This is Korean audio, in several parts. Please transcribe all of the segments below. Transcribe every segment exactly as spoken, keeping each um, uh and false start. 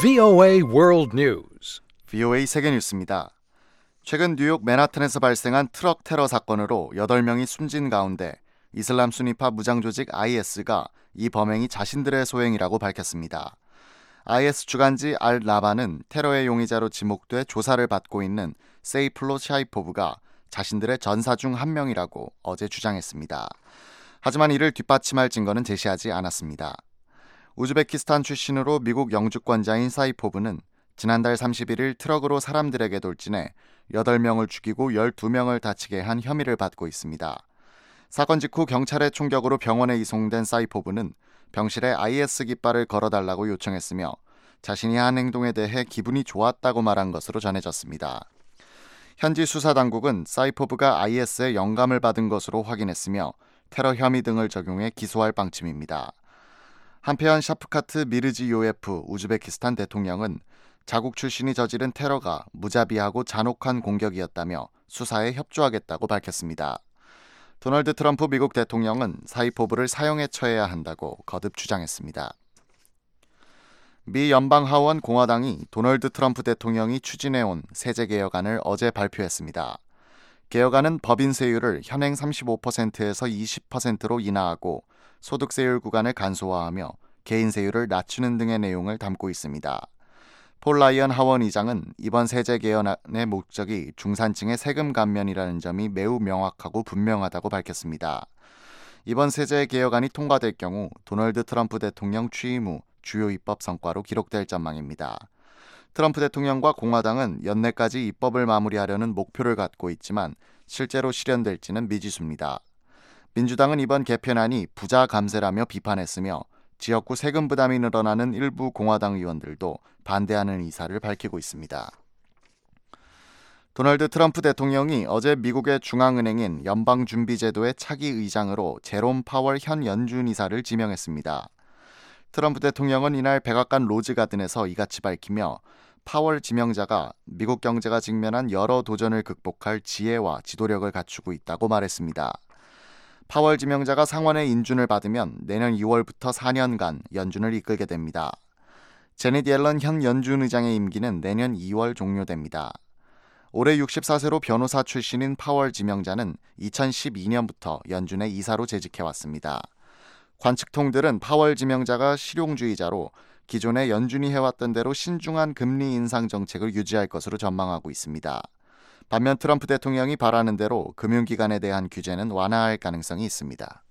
브이오에이 World News. 브이오에이 세계 뉴스입니다. 최근 뉴욕 맨하탄에서 발생한 트럭 테러 사건으로 여덟 명이 숨진 가운데 이슬람 순위파 무장 조직 아이에스가 이 범행이 자신들의 소행이라고 밝혔습니다. 아이에스 주간지 알-라바는 테러의 용의자로 지목돼 조사를 받고 있는 세이플로 샤이포브가 자신들의 전사 중 한 명이라고 어제 주장했습니다. 하지만 이를 뒷받침할 증거는 제시하지 않았습니다. 우즈베키스탄 출신으로 미국 영주권자인 사이포브는 지난달 삼십일일 트럭으로 사람들에게 돌진해 여덟 명을 죽이고 열두 명을 다치게 한 혐의를 받고 있습니다. 사건 직후 경찰의 총격으로 병원에 이송된 사이포브는 병실에 아이에스 깃발을 걸어달라고 요청했으며 자신이 한 행동에 대해 기분이 좋았다고 말한 것으로 전해졌습니다. 현지 수사당국은 사이포브가 아이에스의 영감을 받은 것으로 확인했으며 테러 혐의 등을 적용해 기소할 방침입니다. 한편 샤프카트 미르지요예프 우즈베키스탄 대통령은 자국 출신이 저지른 테러가 무자비하고 잔혹한 공격이었다며 수사에 협조하겠다고 밝혔습니다. 도널드 트럼프 미국 대통령은 사이포브를 사형에 처해야 한다고 거듭 주장했습니다. 미 연방하원 공화당이 도널드 트럼프 대통령이 추진해온 세제개혁안을 어제 발표했습니다. 개혁안은 법인세율을 현행 삼십오 퍼센트에서 이십 퍼센트로 인하하고 소득세율 구간을 간소화하며 개인세율을 낮추는 등의 내용을 담고 있습니다. 폴 라이언 하원 의장은 이번 세제 개헌안의 목적이 중산층의 세금 감면이라는 점이 매우 명확하고 분명하다고 밝혔습니다. 이번 세제 개혁안이 통과될 경우 도널드 트럼프 대통령 취임 후 주요 입법 성과로 기록될 전망입니다. 트럼프 대통령과 공화당은 연내까지 입법을 마무리하려는 목표를 갖고 있지만 실제로 실현될지는 미지수입니다. 민주당은 이번 개편안이 부자 감세라며 비판했으며 지역구 세금 부담이 늘어나는 일부 공화당 의원들도 반대하는 의사를 밝히고 있습니다. 도널드 트럼프 대통령이 어제 미국의 중앙은행인 연방준비제도의 차기 의장으로 제롬 파월 현 연준 이사를 지명했습니다. 트럼프 대통령은 이날 백악관 로즈가든에서 이같이 밝히며 파월 지명자가 미국 경제가 직면한 여러 도전을 극복할 지혜와 지도력을 갖추고 있다고 말했습니다. 파월 지명자가 상원의 인준을 받으면 내년 이월부터 사 년간 연준을 이끌게 됩니다. 제닛 옐런 현 연준 의장의 임기는 내년 이월 종료됩니다. 올해 육십사 세로 변호사 출신인 파월 지명자는 이천십이년부터 연준의 이사로 재직해왔습니다. 관측통들은 파월 지명자가 실용주의자로 기존의 연준이 해왔던 대로 신중한 금리 인상 정책을 유지할 것으로 전망하고 있습니다. 반면 트럼프 대통령이 바라는 대로 금융기관에 대한 규제는 완화할 가능성이 있습니다.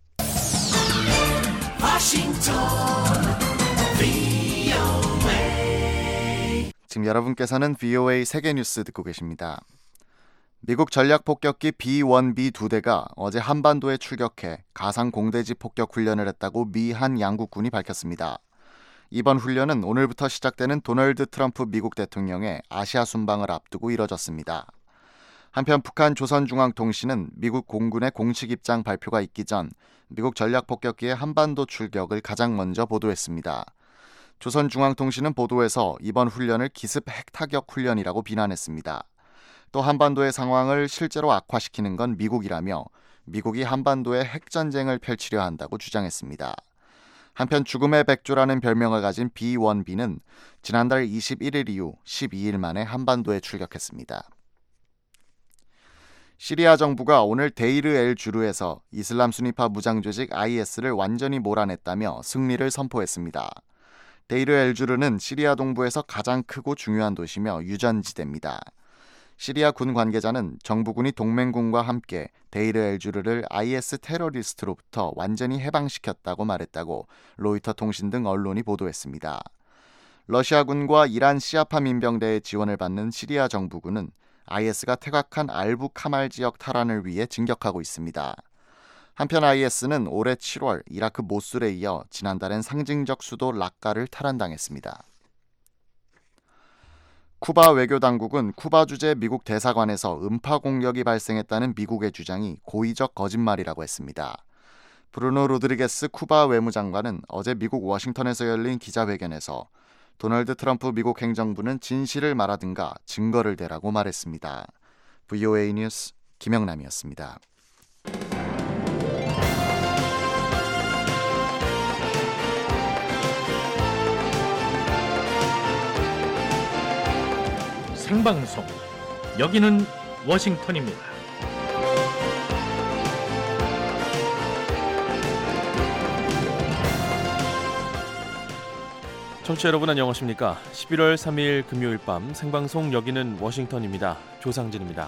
지금 여러분께서는 브이오에이 세계뉴스 듣고 계십니다. 미국 전략폭격기 비 원 비 두 대가 어제 한반도에 출격해 가상 공대지 폭격 훈련을 했다고 미 한 양국군이 밝혔습니다. 이번 훈련은 오늘부터 시작되는 도널드 트럼프 미국 대통령의 아시아 순방을 앞두고 이뤄졌습니다. 한편 북한 조선중앙통신은 미국 공군의 공식 입장 발표가 있기 전 미국 전략폭격기의 한반도 출격을 가장 먼저 보도했습니다. 조선중앙통신은 보도에서 이번 훈련을 기습 핵타격 훈련이라고 비난했습니다. 또 한반도의 상황을 실제로 악화시키는 건 미국이라며 미국이 한반도에 핵전쟁을 펼치려 한다고 주장했습니다. 한편 죽음의 백조라는 별명을 가진 비 원 비는 지난달 이십일일 이후 십이일 만에 한반도에 출격했습니다. 시리아 정부가 오늘 데이르 엘 주르에서 이슬람 순위파 무장 조직 아이에스를 완전히 몰아냈다며 승리를 선포했습니다. 데이르 엘 주르는 시리아 동부에서 가장 크고 중요한 도시며 유전지대입니다. 시리아 군 관계자는 정부군이 동맹군과 함께 데이르 엘 주르를 아이에스 테러리스트로부터 완전히 해방시켰다고 말했다고 로이터 통신 등 언론이 보도했습니다. 러시아군과 이란 시아파 민병대의 지원을 받는 시리아 정부군은 아이에스가 퇴각한 알부 카말 지역 탈환을 위해 진격하고 있습니다. 한편 아이에스는 올해 칠월 이라크 모술에 이어 지난달엔 상징적 수도 락카를 탈환당했습니다. 쿠바 외교당국은 쿠바 주재 미국 대사관에서 음파 공격이 발생했다는 미국의 주장이 고의적 거짓말이라고 했습니다. 브루노 로드리게스 쿠바 외무장관은 어제 미국 워싱턴에서 열린 기자회견에서 도널드 트럼프 미국 행정부는 진실을 말하든가 증거를 대라고 말했습니다. 브이오에이 뉴스 김영남이었습니다. 생방송. 여기는 워싱턴입니다. 청취자 여러분 안녕하십니까? 십일월 삼일 금요일 밤 생방송 여기는 워싱턴입니다. 조상진입니다.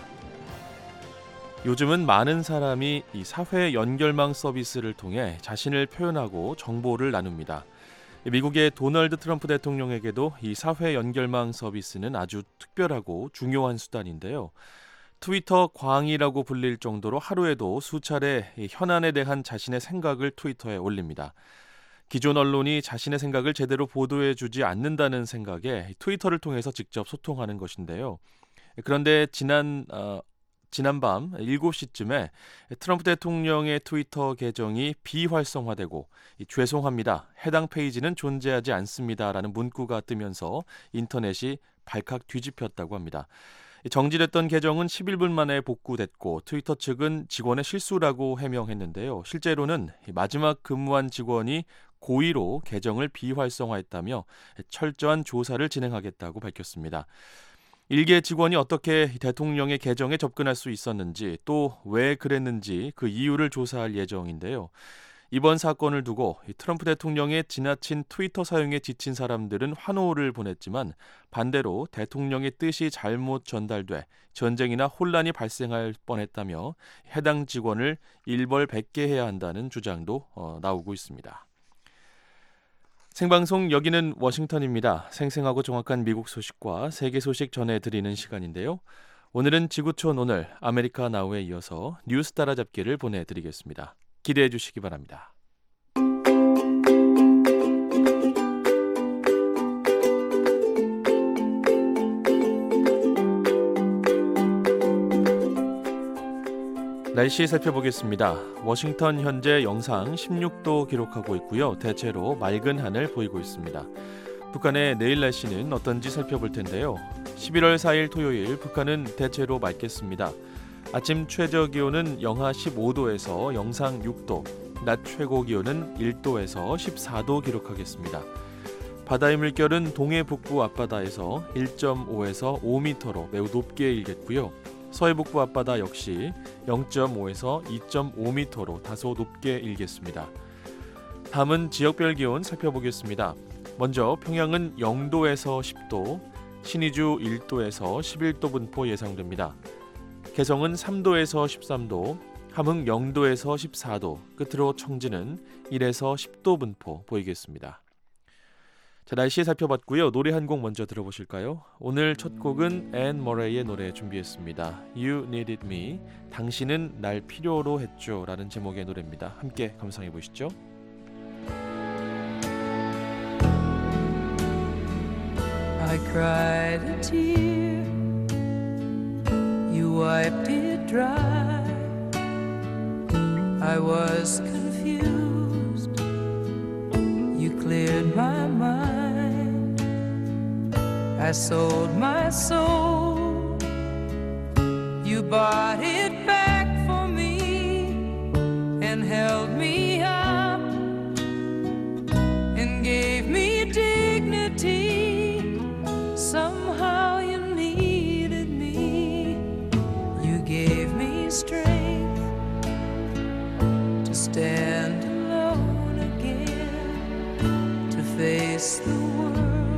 요즘은 많은 사람이 이 사회 연결망 서비스를 통해 자신을 표현하고 정보를 나눕니다. 미국의 도널드 트럼프 대통령에게도 이 사회 연결망 서비스는 아주 특별하고 중요한 수단인데요. 트위터 광이라고 불릴 정도로 하루에도 수차례 현안에 대한 자신의 생각을 트위터에 올립니다. 기존 언론이 자신의 생각을 제대로 보도해주지 않는다는 생각에 트위터를 통해서 직접 소통하는 것인데요. 그런데 지난 어, 지난밤 일곱 시쯤에 트럼프 대통령의 트위터 계정이 비활성화되고 죄송합니다. 해당 페이지는 존재하지 않습니다라는 문구가 뜨면서 인터넷이 발칵 뒤집혔다고 합니다. 정지됐던 계정은 십일 분 만에 복구됐고 트위터 측은 직원의 실수라고 해명했는데요. 실제로는 마지막 근무한 직원이 고의로 계정을 비활성화했다며 철저한 조사를 진행하겠다고 밝혔습니다. 일개 직원이 어떻게 대통령의 계정에 접근할 수 있었는지 또 왜 그랬는지 그 이유를 조사할 예정인데요. 이번 사건을 두고 트럼프 대통령의 지나친 트위터 사용에 지친 사람들은 환호를 보냈지만 반대로 대통령의 뜻이 잘못 전달돼 전쟁이나 혼란이 발생할 뻔했다며 해당 직원을 일벌백계해야 한다는 주장도 어, 나오고 있습니다. 생방송 여기는 워싱턴입니다. 생생하고 정확한 미국 소식과 세계 소식 전해드리는 시간인데요. 오늘은 지구촌 오늘 아메리카 나우에 이어서 뉴스 따라잡기를 보내드리겠습니다. 기대해 주시기 바랍니다. 날씨 살펴보겠습니다. 워싱턴 현재 영상 십육 도 기록하고 있고요. 대체로 맑은 하늘 보이고 있습니다. 북한의 내일 날씨는 어떤지 살펴볼 텐데요. 십일월 사일 토요일 북한은 대체로 맑겠습니다. 아침 최저 기온은 영하 십오 도에서 영상 육 도, 낮 최고 기온은 일 도에서 십사 도 기록하겠습니다. 바다의 물결은 동해 북부 앞바다에서 일 점 오에서 오 미터로 매우 높게 일겠고요. 서해 북부 앞바다 역시 영 점 오에서 이 점 오 미터로 다소 높게 일겠습니다. 다음은 지역별 기온 살펴보겠습니다. 먼저 평양은 영 도에서 십 도, 신의주 일 도에서 십일 도 분포 예상됩니다. 개성은 삼 도에서 십삼 도, 함흥 영 도에서 십사 도, 끝으로 청진은 일에서 십 도 분포 보이겠습니다. 자, 날씨 살펴봤고요. 노래 한 곡 먼저 들어보실까요? 오늘 첫 곡은 앤 머레이의 노래 준비했습니다. You Needed Me, 당신은 날 필요로 했죠 라는 제목의 노래입니다. 함께 감상해 보시죠. I cried a tear, you wiped it dry. I was confused, you cleared my mind. I sold my soul, you bought it back for me and held me up and gave me dignity. Somehow you needed me, you gave me strength to stand alone again, to face the world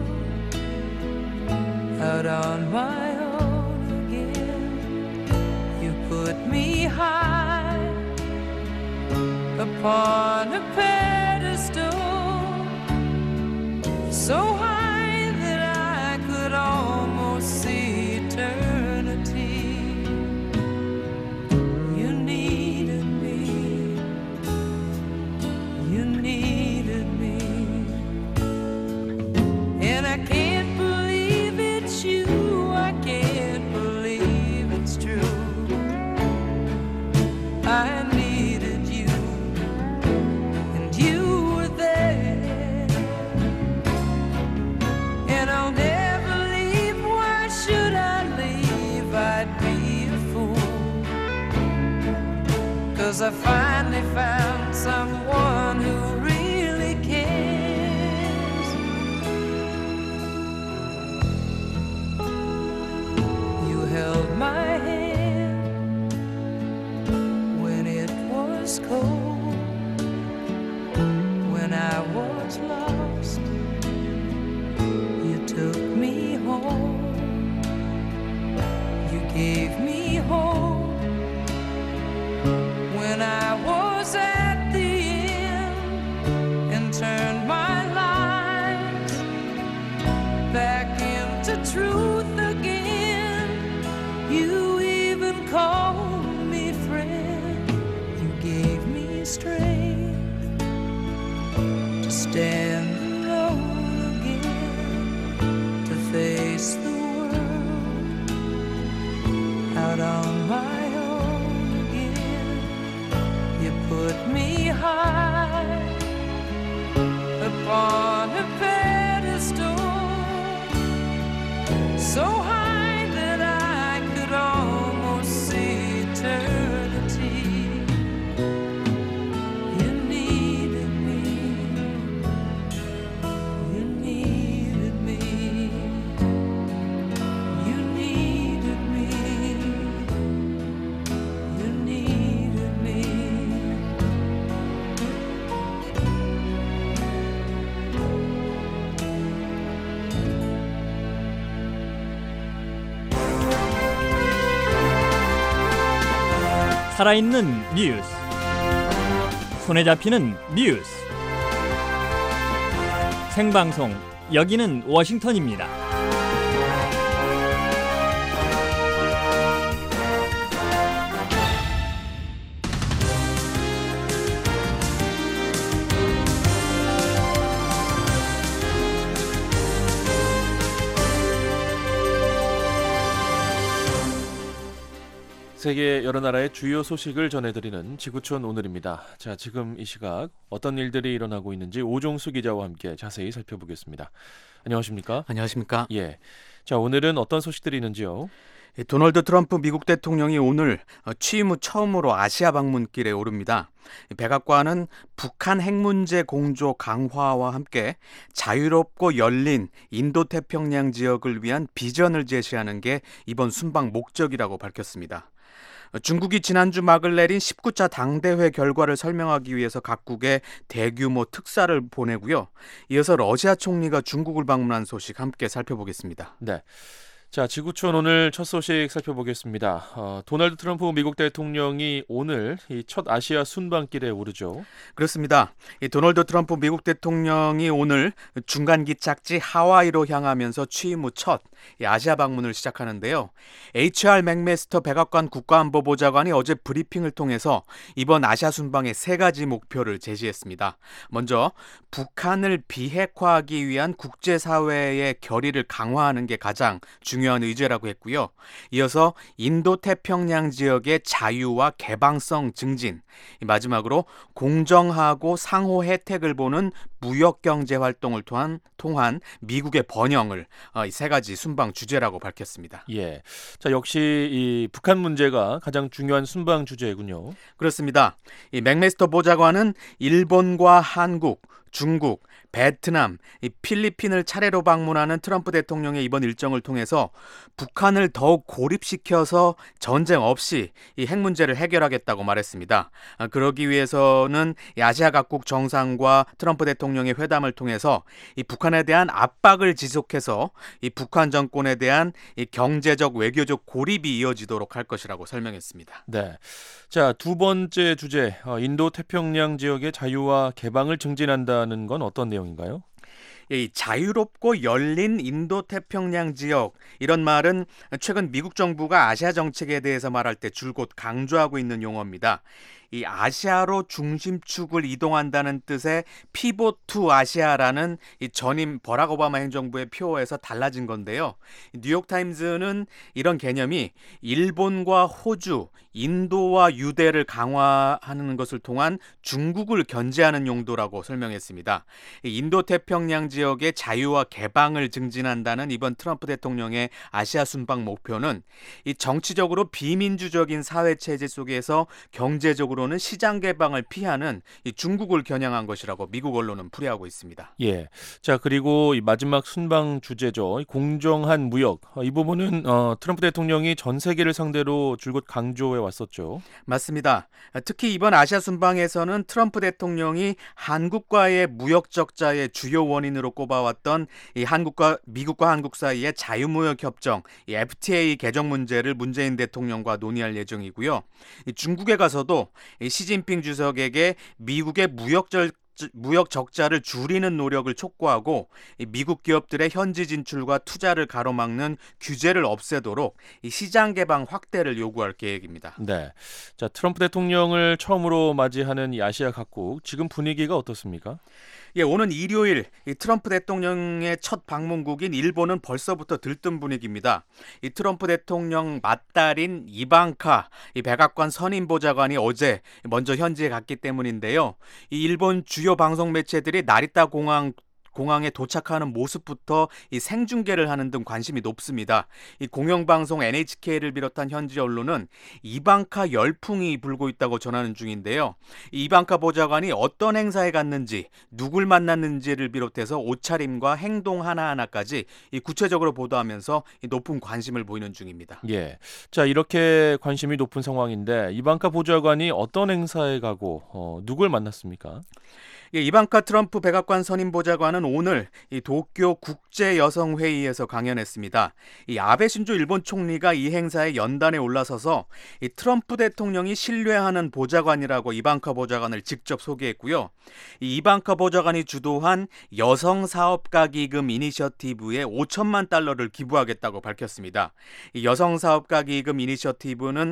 out on my own again. You put me high upon a pedestal, so high that I could almost see eternity. You needed me, you needed me, and I can't believe it's you, I can't believe it's true. I needed you, and you were there, and I'll never leave. Why should I leave? I'd be a fool, 'cause I finally found someone who really cares. to stand alone again, to face the world out on my own again. You put me high upon a pedestal, so high that I could almost see eternity. You needed me, you needed me, you needed me, you needed me. 살아있는 뉴스, 손에 잡히는 뉴스, 생방송, 여기는 워싱턴입니다. 세계 여러 나라의 주요 소식을 전해드리는 지구촌 오늘입니다. 자, 지금 이 시각 어떤 일들이 일어나고 있는지 오종수 기자와 함께 자세히 살펴보겠습니다. 안녕하십니까? 안녕하십니까? 예. 자, 오늘은 어떤 소식들이 있는지요? 도널드 트럼프 미국 대통령이 오늘 취임 후 처음으로 아시아 방문길에 오릅니다. 백악관은 북한 핵 문제 공조 강화와 함께 자유롭고 열린 인도태평양 지역을 위한 비전을 제시하는 게 이번 순방 목적이라고 밝혔습니다. 중국이 지난주 막을 내린 십구 차 당대회 결과를 설명하기 위해서 각국에 대규모 특사를 보내고요. 이어서 러시아 총리가 중국을 방문한 소식 함께 살펴보겠습니다. 네. 자, 지구촌 오늘 첫 소식 살펴보겠습니다. 어, 도널드 트럼프 미국 대통령이 오늘 이 첫 아시아 순방길에 오르죠. 그렇습니다. 이 도널드 트럼프 미국 대통령이 오늘 중간 기착지 하와이로 향하면서 취임 후 첫 아시아 방문을 시작하는데요. 에이치알 맥메스터 백악관 국가안보보좌관이 어제 브리핑을 통해서 이번 아시아 순방의 세 가지 목표를 제시했습니다. 먼저 북한을 비핵화하기 위한 국제사회의 결의를 강화하는 게 가장 중요한 의제라고 했고요. 이어서 인도태평양 지역의 자유와 개방성 증진, 마지막으로 공정하고 상호 혜택을 보는 무역경제 활동을 통한, 통한 미국의 번영을 이 세 가지 순방 주제라고 밝혔습니다. 예, 자 역시 이 북한 문제가 가장 중요한 순방 주제군요. 그렇습니다. 이 맥메스터 보좌관은 일본과 한국, 중국, 베트남, 이 필리핀을 차례로 방문하는 트럼프 대통령의 이번 일정을 통해서 북한을 더욱 고립시켜서 전쟁 없이 이 핵 문제를 해결하겠다고 말했습니다. 아, 그러기 위해서는 이 아시아 각국 정상과 트럼프 대통령의 회담을 통해서 이 북한에 대한 압박을 지속해서 이 북한 정권에 대한 이 경제적 외교적 고립이 이어지도록 할 것이라고 설명했습니다. 네, 자 두 번째 주제, 어, 인도 태평양 지역의 자유와 개방을 증진한다는 건 어떤 내용인가요? 이 자유롭고 열린 인도태평양 지역, 이런 말은 최근 미국 정부가 아시아 정책에 대해서 말할 때 줄곧 강조하고 있는 용어입니다. 이 아시아로 중심축을 이동한다는 뜻의 피봇 투 아시아라는 이 전임 버락 오바마 행정부의 표어에서 달라진 건데요. 뉴욕타임즈는 이런 개념이 일본과 호주, 인도와 유대를 강화하는 것을 통한 중국을 견제하는 용도라고 설명했습니다. 인도태평양 지역의 자유와 개방을 증진한다는 이번 트럼프 대통령의 아시아 순방 목표는 이 정치적으로 비민주적인 사회체제 속에서 경제적으로 는 시장 개방을 피하는 이 중국을 겨냥한 것이라고 미국 언론은 풀이하고 있습니다. 예, 자 그리고 이 마지막 순방 주제죠. 공정한 무역, 이 부분은 어, 트럼프 대통령이 전 세계를 상대로 줄곧 강조해 왔었죠. 맞습니다. 특히 이번 아시아 순방에서는 트럼프 대통령이 한국과의 무역 적자의 주요 원인으로 꼽아왔던 이 한국과 미국과 한국 사이의 자유무역 협정, 이 에프티에이 개정 문제를 문재인 대통령과 논의할 예정이고요. 이 중국에 가서도 이 시진핑 주석에게 미국의 무역적 무역 적자를 줄이는 노력을 촉구하고 이 미국 기업들의 현지 진출과 투자를 가로막는 규제를 없애도록 이 시장 개방 확대를 요구할 계획입니다. 네. 자, 트럼프 대통령을 처음으로 맞이하는 이 아시아 각국 지금 분위기가 어떻습니까? 예, 오는 일요일 이 트럼프 대통령의 첫 방문국인 일본은 벌써부터 들뜬 분위기입니다. 이 트럼프 대통령 맏딸인 이방카 이 백악관 선임 보좌관이 어제 먼저 현지에 갔기 때문인데요. 이 일본 주요 방송 매체들이 나리타 공항 공항에 도착하는 모습부터 이 생중계를 하는 등 관심이 높습니다. 이 공영방송 엔에이치케이를 비롯한 현지 언론은 이방카 열풍이 불고 있다고 전하는 중인데요. 이 이방카 보좌관이 어떤 행사에 갔는지, 누굴 만났는지를 비롯해서 옷차림과 행동 하나하나까지 이 구체적으로 보도하면서 이 높은 관심을 보이는 중입니다. 예. 자, 이렇게 관심이 높은 상황인데 이방카 보좌관이 어떤 행사에 가고 어, 누굴 만났습니까? 예, 이방카 트럼프 백악관 선임 보좌관은 오늘 이 도쿄 국제 여성 회의에서 강연했습니다. 이 아베 신조 일본 총리가 이 행사에 연단에 올라서서 이 트럼프 대통령이 신뢰하는 보좌관이라고 이방카 보좌관을 직접 소개했고요. 이 이방카 보좌관이 주도한 여성 사업가 기금 이니셔티브에 오천만 달러를 기부하겠다고 밝혔습니다. 이 여성 사업가 기금 이니셔티브는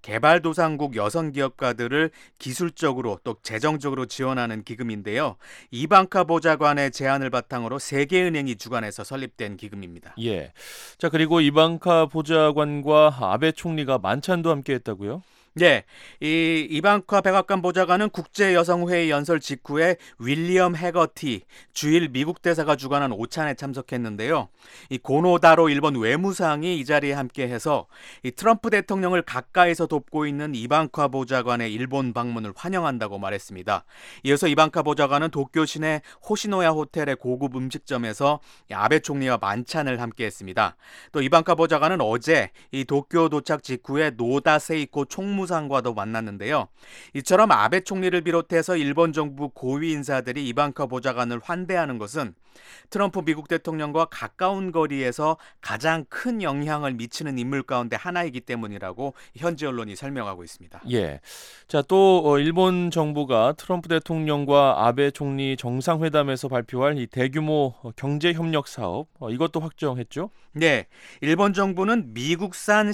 개발도상국 여성 기업가들을 기술적으로 또 재정적으로 지원하는 기금인데 인데요. 이방카 보좌관의 제안을 바탕으로 세계은행이 주관해서 설립된 기금입니다. 예. 자, 그리고 이방카 보좌관과 아베 총리가 만찬도 함께 했다고요? 네, 이 이방카 백악관 보좌관은 국제여성회의 연설 직후에 윌리엄 해거티 주일 미국 대사가 주관한 오찬에 참석했는데요. 이 고노다로 일본 외무상이 이 자리에 함께해서 이 트럼프 대통령을 가까이서 돕고 있는 이방카 보좌관의 일본 방문을 환영한다고 말했습니다. 이어서 이방카 보좌관은 도쿄 시내 호시노야 호텔의 고급 음식점에서 아베 총리와 만찬을 함께했습니다. 또 이방카 보좌관은 어제 이 도쿄 도착 직후에 노다 세이코 총무 상과도 만났는데요. 이처럼 아베 총리를 비롯해서 일본 정부 고위 인사들이 이방카 보좌관을 환대하는 것은 트럼프 미국 대통령과 가까운 거리에서 가장 큰 영향을 미치는 인물 가운데 하나이기 때문이라고 현지 언론이 설명하고 있습니다. 예. 자, 또 일본 정부가 트럼프 대통령과 아베 총리 정상회담에서 발표할 이 대규모 경제 협력 사업 이것도 확정했죠? 네, 일본 정부는 미국산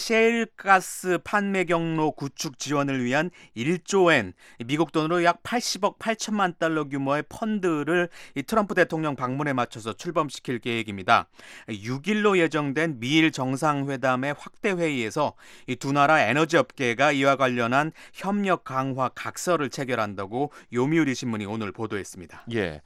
셰일가스 판매 경로 구축 지원을 위한 일조엔, 미국 돈으로 약 팔십억 팔천만 달러 규모의 펀드를 이 트럼프 대통령 방문에 맞춰서 출범시킬 계획입니다. 육 일로 예정된 미일 정상회담의 확대 회의에서 이 두 나라 에너지 업계가 이와 관련한 협력 강화 각서를 체결한다고 요미우리 신문이 오늘 보도했습니다. 예.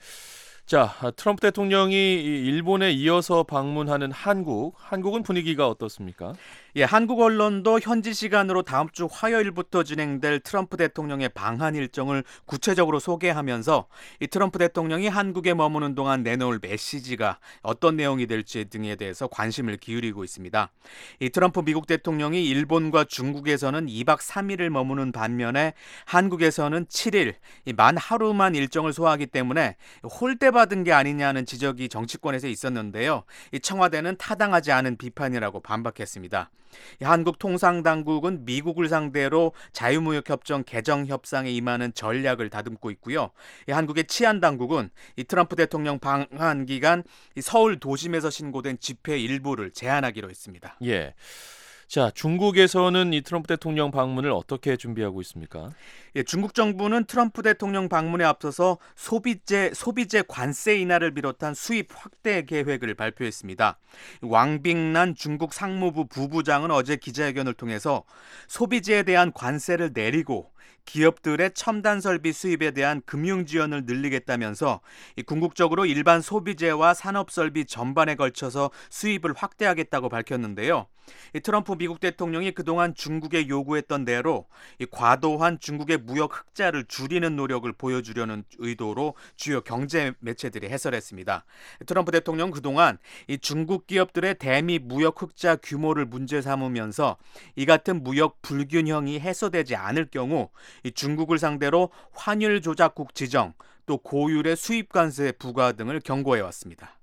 자, 트럼프 대통령이 일본에 이어서 방문하는 한국, 한국은 분위기가 어떻습니까? 예, 한국 언론도 현지 시간으로 다음 주 화요일부터 진행될 트럼프 대통령의 방한 일정을 구체적으로 소개하면서 이 트럼프 대통령이 한국에 머무는 동안 내놓을 메시지가 어떤 내용이 될지 등에 대해서 관심을 기울이고 있습니다. 이 트럼프 미국 대통령이 일본과 중국에서는 이박 삼일을 머무는 반면에 한국에서는 칠일, 만 하루만 일정을 소화하기 때문에 홀대받은 게 아니냐는 지적이 정치권에서 있었는데요. 이 청와대는 타당하지 않은 비판이라고 반박했습니다. 한국 통상당국은 미국을 상대로 자유무역협정 개정 협상에 임하는 전략을 다듬고 있고요. 한국의 치안당국은 이 트럼프 대통령 방한 기간 서울 도심에서 신고된 집회 일부를 제한하기로 했습니다. 예. 자, 중국에서는 이 트럼프 대통령 방문을 어떻게 준비하고 있습니까? 예, 중국 정부는 트럼프 대통령 방문에 앞서서 소비재 소비재 관세 인하를 비롯한 수입 확대 계획을 발표했습니다. 왕빙난 중국 상무부 부부장은 어제 기자회견을 통해서 소비재에 대한 관세를 내리고 기업들의 첨단 설비 수입에 대한 금융 지원을 늘리겠다면서 궁극적으로 일반 소비재와 산업 설비 전반에 걸쳐서 수입을 확대하겠다고 밝혔는데요. 이 트럼프 미국 대통령이 그동안 중국에 요구했던 대로 이 과도한 중국의 무역 흑자를 줄이는 노력을 보여주려는 의도로 주요 경제 매체들이 해설했습니다. 트럼프 대통령 그동안 이 중국 기업들의 대미 무역 흑자 규모를 문제 삼으면서 이 같은 무역 불균형이 해소되지 않을 경우 이 중국을 상대로 환율 조작국 지정, 또 고율의 수입 관세 부과 등을 경고해 왔습니다.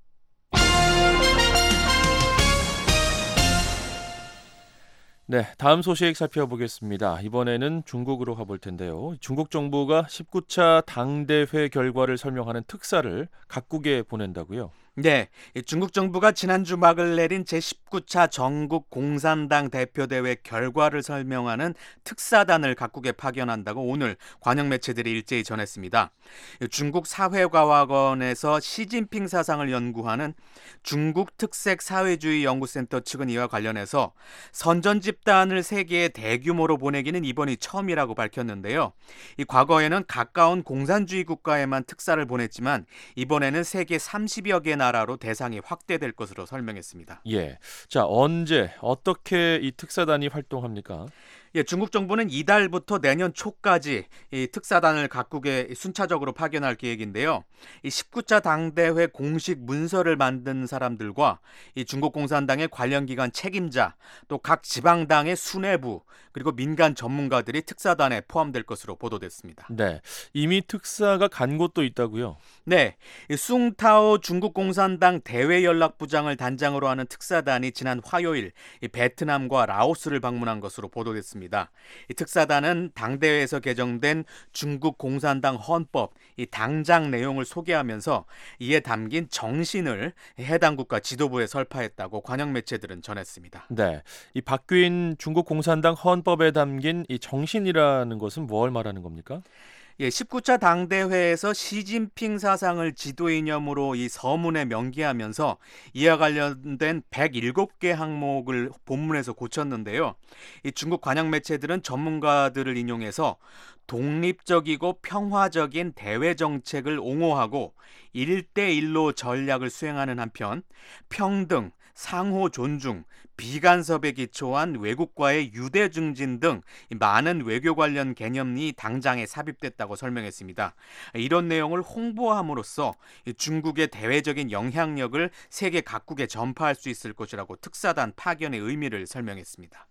네, 다음 소식 살펴보겠습니다. 이번에는 중국으로 가볼 텐데요. 중국 정부가 십구 차 당대회 결과를 설명하는 특사를 각국에 보낸다고요? 네, 이 중국 정부가 지난주 막을 내린 제십구 차 전국 공산당 대표대회 결과를 설명하는 특사단을 각국에 파견한다고 오늘 관영 매체들이 일제히 전했습니다. 중국 사회과학원에서 시진핑 사상을 연구하는 중국 특색 사회주의 연구센터 측은 이와 관련해서 선전 집단을 세계에 대규모로 보내기는 이번이 처음이라고 밝혔는데요. 이 과거에는 가까운 공산주의 국가에만 특사를 보냈지만 이번에는 세계 삼십여 개 나라로 대상이 확대될 것으로 설명했습니다. 예, 자 언제 어떻게 이 특사단이 활동합니까? 예, 중국 정부는 이달부터 내년 초까지 이 특사단을 각국에 순차적으로 파견할 계획인데요. 이 십구 차 당대회 공식 문서를 만든 사람들과 이 중국 공산당의 관련 기관 책임자, 또 각 지방당의 수뇌부, 그리고 민간 전문가들이 특사단에 포함될 것으로 보도됐습니다. 네, 이미 특사가 간 곳도 있다고요? 네, 이 숭타오 중국 공산당 대외연락부장을 단장으로 하는 특사단이 지난 화요일 이 베트남과 라오스를 방문한 것으로 보도됐습니다. 이 특사단은 당대회에서 개정된 중국 공산당 헌법, 이 당장 내용을 소개하면서 이에 담긴 정신을 해당 국가 지도부에 설파했다고 관영 매체들은 전했습니다. 네, 이 바뀐 중국 공산당 헌법에 담긴 이 정신이라는 것은 뭘 말하는 겁니까? 예, 십구 차 당대회에서 시진핑 사상을 지도이념으로 이 서문에 명기하면서 이와 관련된 백일곱 개 항목을 본문에서 고쳤는데요. 이 중국 관영 매체들은 전문가들을 인용해서 독립적이고 평화적인 대외 정책을 옹호하고 일대일로 전략을 수행하는 한편 평등, 상호 존중, 비간섭에 기초한 외국과의 유대 증진 등 많은 외교 관련 개념이 당장에 삽입됐다고 설명했습니다. 이런 내용을 홍보함으로써 중국의 대외적인 영향력을 세계 각국에 전파할 수 있을 것이라고 특사단 파견의 의미를 설명했습니다.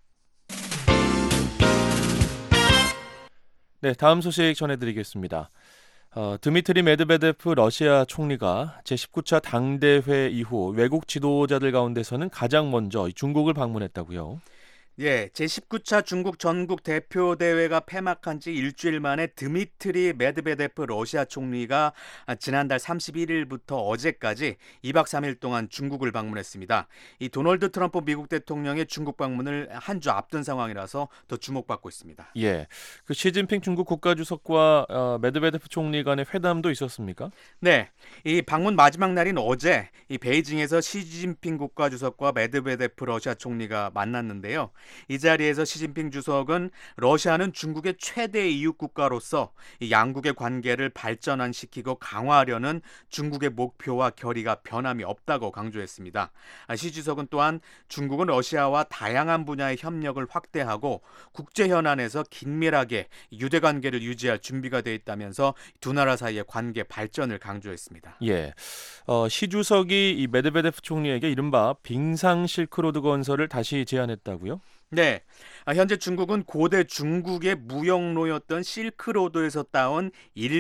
네, 다음 소식 전해드리겠습니다. 어, 드미트리 메드베데프 러시아 총리가 제십구 차 당대회 이후 외국 지도자들 가운데서는 가장 먼저 중국을 방문했다고요? 예, 제십구 차 중국 전국 대표 대회가 폐막한 지 일주일 만에 드미트리 메드베데프 러시아 총리가 지난달 삼십일 일부터 어제까지 이박 삼일 동안 중국을 방문했습니다. 이 도널드 트럼프 미국 대통령의 중국 방문을 한 주 앞둔 상황이라서 더 주목받고 있습니다. 예, 그 시진핑 중국 국가주석과 어, 메드베데프 총리 간의 회담도 있었습니까? 네, 이 방문 마지막 날인 어제 이 베이징에서 시진핑 국가주석과 메드베데프 러시아 총리가 만났는데요. 이 자리에서 시진핑 주석은 러시아는 중국의 최대 이웃 국가로서 양국의 관계를 발전시키고 강화하려는 중국의 목표와 결의가 변함이 없다고 강조했습니다. 시 주석은 또한 중국은 러시아와 다양한 분야의 협력을 확대하고 국제 현안에서 긴밀하게 유대 관계를 유지할 준비가 돼 있다면서 두 나라 사이의 관계 발전을 강조했습니다. 예, 어, 시 주석이 이 메드베데프 총리에게 이른바 빙상 실크로드 건설을 다시 제안했다고요? 네, 현재 중국은 고대 중국의 무역로였던 실크로드에서 따온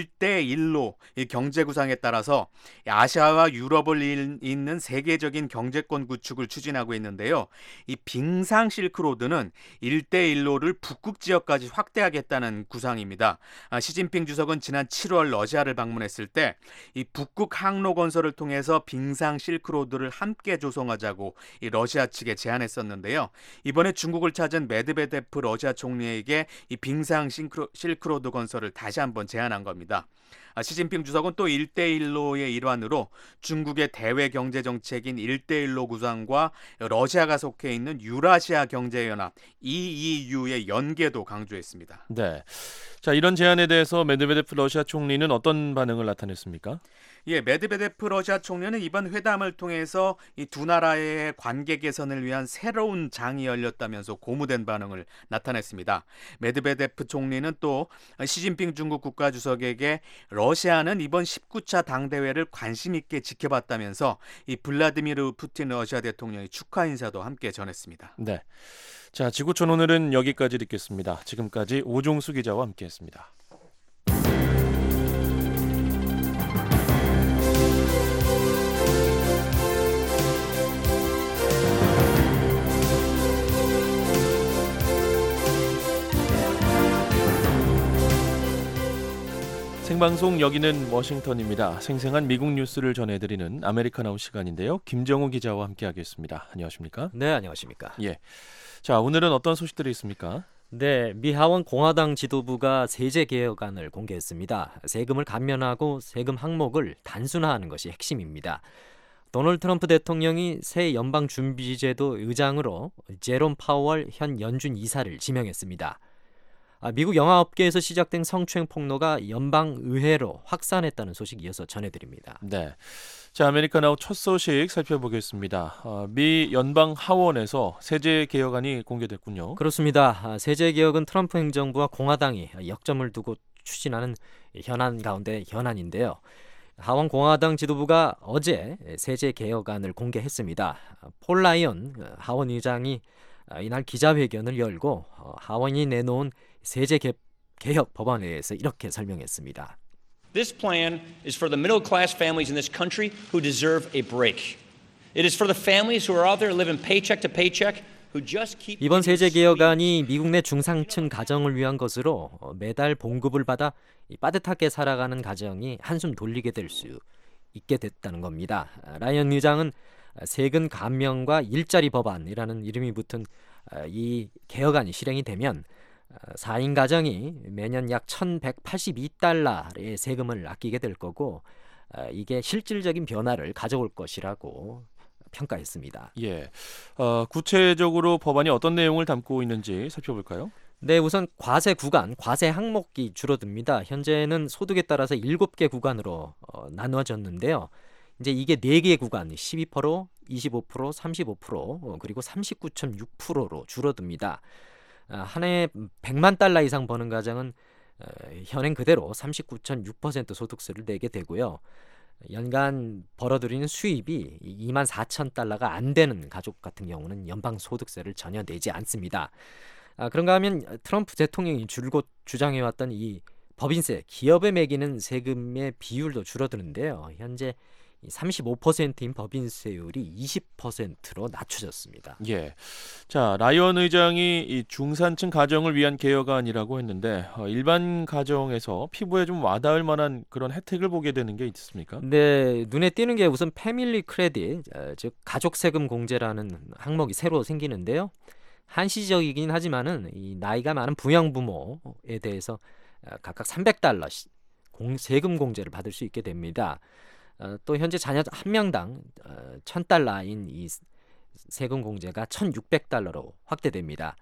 일대일로 경제 구상에 따라서 아시아와 유럽을 잇는 세계적인 경제권 구축을 추진하고 있는데요. 이 빙상 실크로드는 일대일로를 북극 지역까지 확대하겠다는 구상입니다. 시진핑 주석은 지난 칠월 러시아를 방문했을 때 이 북극 항로 건설을 통해서 빙상 실크로드를 함께 조성하자고 이 러시아 측에 제안했었는데요. 이번에 중국 을 찾은 메드베데프 러시아 총리에게 이 빙상 실크로드 건설을 다시 한번 제안한 겁니다. 시진핑 주석은 또 일대일로의 일환으로 중국의 대외 경제 정책인 일대일로 구상과 러시아가 속해 있는 유라시아 경제연합 이이유의 연계도 강조했습니다. 네, 자 이런 제안에 대해서 메드베데프 러시아 총리는 어떤 반응을 나타냈습니까? 예, 메드베데프 러시아 총리는 이번 회담을 통해서 이 두 나라의 관계 개선을 위한 새로운 장이 열렸다면서 고무된 반응을 나타냈습니다. 메드베데프 총리는 또 시진핑 중국 국가주석에게 러시아는 이번 십구 차 당대회를 관심 있게 지켜봤다면서 이 블라디미르 푸틴 러시아 대통령의 축하 인사도 함께 전했습니다. 네, 자 지구촌 오늘은 여기까지 듣겠습니다. 지금까지 오종수 기자와 함께했습니다. 생방송 여기는 워싱턴입니다. 생생한 미국 뉴스를 전해드리는 아메리카나우 시간인데요. 김정우 기자와 함께하겠습니다. 안녕하십니까? 네, 안녕하십니까? 예. 자, 오늘은 어떤 소식들이 있습니까? 네, 미 하원 공화당 지도부가 세제 개혁안을 공개했습니다. 세금을 감면하고 세금 항목을 단순화하는 것이 핵심입니다. 도널드 트럼프 대통령이 새 연방준비제도 의장으로 제롬 파월 현 연준 이사를 지명했습니다. 아, 미국 영화업계에서 시작된 성추행 폭로가 연방의회로 확산했다는 소식 이어서 전해드립니다. 네. 자, 아메리카나우 첫 소식 살펴보겠습니다. 어, 미 연방 하원에서 세제 개혁안이 공개됐군요. 그렇습니다. 아, 세제 개혁은 트럼프 행정부와 공화당이 역점을 두고 추진하는 현안 가운데 현안인데요. 하원 공화당 지도부가 어제 세제 개혁안을 공개했습니다. 폴 라이언 하원 의장이 이날 기자회견을 열고 하원이 내놓은 세제 개, 개혁 법안에 대해서 이렇게 설명했습니다. This plan is for the middle class families in this country who deserve a break. It is for the families who are out there living paycheck to paycheck. 이번 세제 개혁안이 미국 내 중상층 가정을 위한 것으로 매달 봉급을 받아 빠듯하게 살아가는 가정이 한숨 돌리게 될 수 있게 됐다는 겁니다. 라이언 의장은 세금 감면과 일자리 법안이라는 이름이 붙은 이 개혁안이 실행이 되면 사 인 가정이 매년 약 천백팔십이 달러의 세금을 아끼게 될 거고 이게 실질적인 변화를 가져올 것이라고 평가했습니다. 예, 어, 구체적으로 법안이 어떤 내용을 담고 있는지 살펴볼까요? 네, 우선 과세 구간, 과세 항목이 줄어듭니다. 현재는 소득에 따라서 일곱 개 구간으로 어, 나누어졌는데요. 이제 이게 네 개 구간, 십이 퍼센트, 이십오 퍼센트, 삼십오 퍼센트 어, 그리고 삼십구 점 육 퍼센트로 줄어듭니다. 아, 한 해 백만 달러 이상 버는 가정은 어, 현행 그대로 삼십구 점 육 퍼센트 소득세를 내게 되고요. 연간 벌어들이는 수입이 이만 사천 달러가 안 되는 가족 같은 경우는 연방 소득세를 전혀 내지 않습니다. 아, 그런가 하면 트럼프 대통령이 줄곧 주장해왔던 이 법인세, 기업에 매기는 세금의 비율도 줄어드는데요. 현재 삼십오 퍼센트인 법인세율이 이십 퍼센트로 낮춰졌습니다. 예, 자 라이언 의장이 이 중산층 가정을 위한 개혁안이라고 했는데 어, 일반 가정에서 피부에 좀 와닿을 만한 그런 혜택을 보게 되는 게 있습니까? 네, 눈에 띄는 게 우선 패밀리 크레딧, 어, 즉 가족 세금 공제라는 항목이 새로 생기는데요. 한시적이긴 하지만은 이 나이가 많은 부양 부모에 대해서 어, 각각 삼백 달러 공, 세금 공제를 받을 수 있게 됩니다. 어, 또 현재 자녀 한 명당 어, 천 달러인 이 세금 공제가 천육백 달러로 확대됩니다.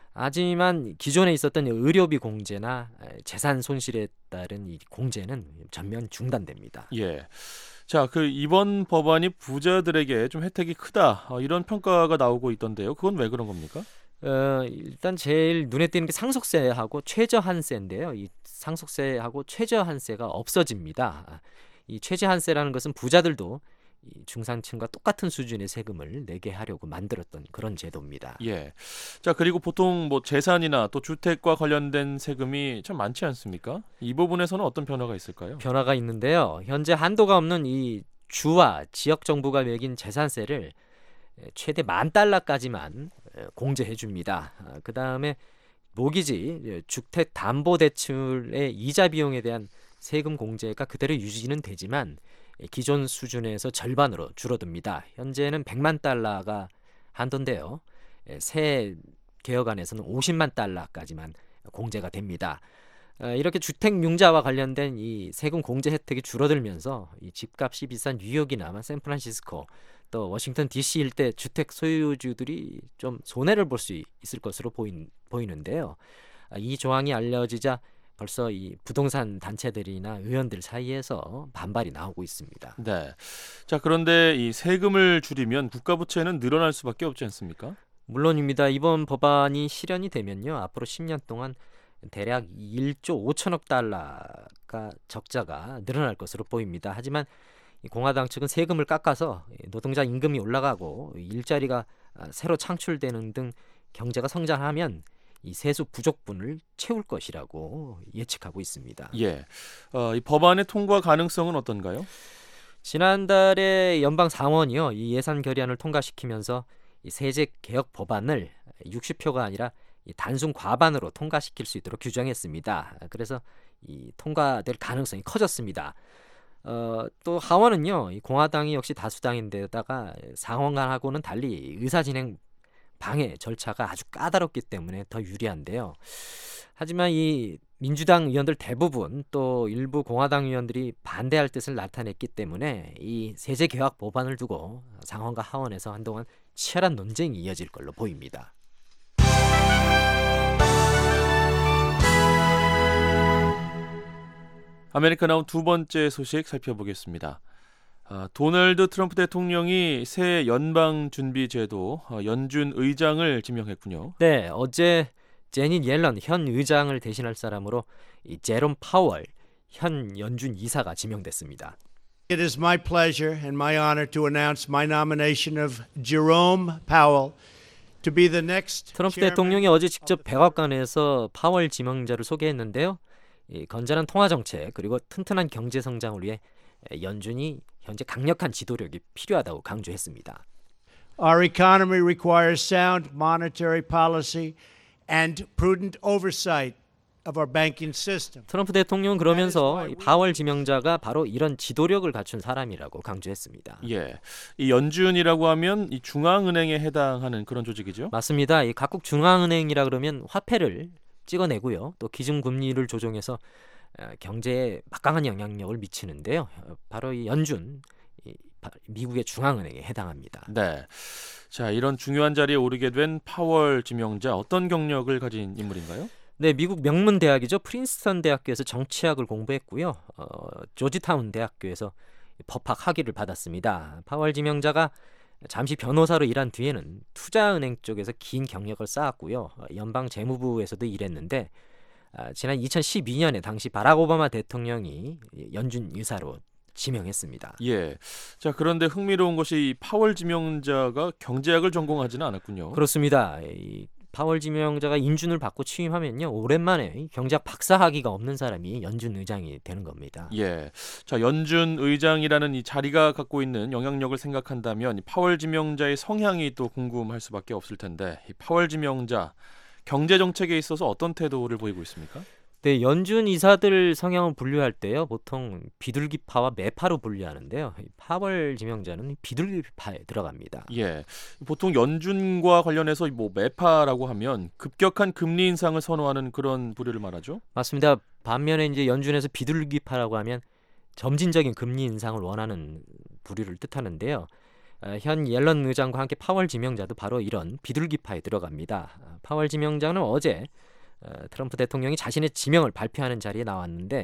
하지만 기존에 있었던 의료비 공제나 재산 손실에 따른 이 공제는 전면 중단됩니다. 예. 자, 그 이번 법안이 부자들에게 좀 혜택이 크다 어, 이런 평가가 나오고 있던데요. 그건 왜 그런 겁니까? 어, 일단 제일 눈에 띄는 게 상속세하고 최저한세인데요. 이 상속세하고 최저한세가 없어집니다. 이 최저한세라는 것은 부자들도 이 중산층과 똑같은 수준의 세금을 내게 하려고 만들었던 그런 제도입니다. 예. 자, 그리고 보통 뭐 재산이나 또 주택과 관련된 세금이 참 많지 않습니까? 이 부분에서는 어떤 변화가 있을까요? 변화가 있는데요. 현재 한도가 없는 이 주와 지역 정부가 매긴 재산세를 최대 만 달러까지만 공제해 줍니다. 그 다음에 모기지, 주택 담보 대출의 이자 비용에 대한 세금 공제가 그대로 유지는 되지만 기존 수준에서 절반으로 줄어듭니다. 현재는 백만 달러가 한도인데요. 새 개혁안에서는 오십만 달러까지만 공제가 됩니다. 이렇게 주택융자와 관련된 이 세금 공제 혜택이 줄어들면서 이 집값이 비싼 뉴욕이나 샌프란시스코 또 워싱턴 디씨 일대 주택 소유주들이 좀 손해를 볼 수 있을 것으로 보인, 보이는데요. 이 조항이 알려지자 벌써 이 부동산 단체들이나 의원들 사이에서 반발이 나오고 있습니다. 네. 자, 그런데 이 세금을 줄이면 국가 부채는 늘어날 수밖에 없지 않습니까? 물론입니다. 이번 법안이 실현이 되면요, 앞으로 십 년 동안 대략 일조 오천억 달러가 적자가 늘어날 것으로 보입니다. 하지만 공화당 측은 세금을 깎아서 노동자 임금이 올라가고 일자리가 새로 창출되는 등 경제가 성장하면 이 세수 부족분을 채울 것이라고 예측하고 있습니다. 예, 어, 이 법안의 통과 가능성은 어떤가요? 지난달에 연방 상원이요, 이 예산 결의안을 통과시키면서 이 세제 개혁 법안을 육십 표가 아니라 이 단순 과반으로 통과시킬 수 있도록 규정했습니다. 그래서 이 통과될 가능성이 커졌습니다. 어, 또 하원은요, 이 공화당이 역시 다수당인데다가 상원간하고는 달리 의사진행 방해 절차가 아주 까다롭기 때문에 더 유리한데요. 하지만 이 민주당 의원들 대부분 또 일부 공화당 의원들이 반대할 뜻을 나타냈기 때문에 이 세제 개혁 법안을 두고 상원과 하원에서 한동안 치열한 논쟁이 이어질 걸로 보입니다. 아메리카 나온 두 번째 소식 살펴보겠습니다. 아, 도널드 트럼프 대통령이 새 연방준비제도 어, 연준 의장을 지명했군요. 네, 어제 제닛 옐런 현 의장을 대신할 사람으로 이 제롬 파월 현 연준 이사가 지명됐습니다. It is my pleasure and my honor to announce my nomination of Jerome Powell to be the next. 트럼프 대통령이 어제 직접 백악관에서 파월 지명자를 소개했는데요. 이 건전한 통화 정책 그리고 튼튼한 경제 성장을 위해 연준이 현재 강력한 지도력이 필요하다고 강조했습니다. Our economy requires sound monetary policy and prudent oversight of our banking system. 트럼프 대통령은 그러면서 이 파월 지명자가 바로 이런 지도력을 갖춘 사람이라고 강조했습니다. 예, 이 연준이라고 하면 이 중앙은행에 해당하는 그런 조직이죠? 맞습니다. 이 각국 중앙은행이라 그러면 화폐를 찍어내고요. 또 기준금리를 조정해서 경제에 막강한 영향력을 미치는데요. 바로 이 연준, 이 미국의 중앙은행에 해당합니다. 네, 자 이런 중요한 자리에 오르게 된 파월 지명자 어떤 경력을 가진 인물인가요? 네, 미국 명문 대학이죠. 프린스턴 대학교에서 정치학을 공부했고요. 어, 조지타운 대학교에서 법학 학위를 받았습니다. 파월 지명자가 잠시 변호사로 일한 뒤에는 투자은행 쪽에서 긴 경력을 쌓았고요. 연방 재무부에서도 일했는데 아, 지난 이천십이 년에 당시 바락 오바마 대통령이 연준 의사로 지명했습니다. 예. 자 그런데 흥미로운 것이 이 파월 지명자가 경제학을 전공하지는 않았군요. 그렇습니다. 이 파월 지명자가 인준을 받고 취임하면요 오랜만에 경제학 박사 학위가 없는 사람이 연준 의장이 되는 겁니다. 예. 자 연준 의장이라는 이 자리가 갖고 있는 영향력을 생각한다면 이 파월 지명자의 성향이 또 궁금할 수밖에 없을 텐데 이 파월 지명자 경제 정책에 있어서 어떤 태도를 보이고 있습니까? 네, 연준 이사들 성향을 분류할 때요 보통 비둘기파와 매파로 분류하는데요. 파월 지명자는 비둘기파에 들어갑니다. 예, 보통 연준과 관련해서 뭐 매파라고 하면 급격한 금리 인상을 선호하는 그런 부류를 말하죠. 맞습니다. 반면에 이제 연준에서 비둘기파라고 하면 점진적인 금리 인상을 원하는 부류를 뜻하는데요. 현 옐런 의장과 함께 파월 지명자도 바로 이런 비둘기파에 들어갑니다. 파월 지명자는 어제 트럼프 대통령이 자신의 지명을 발표하는 자리에 나왔는데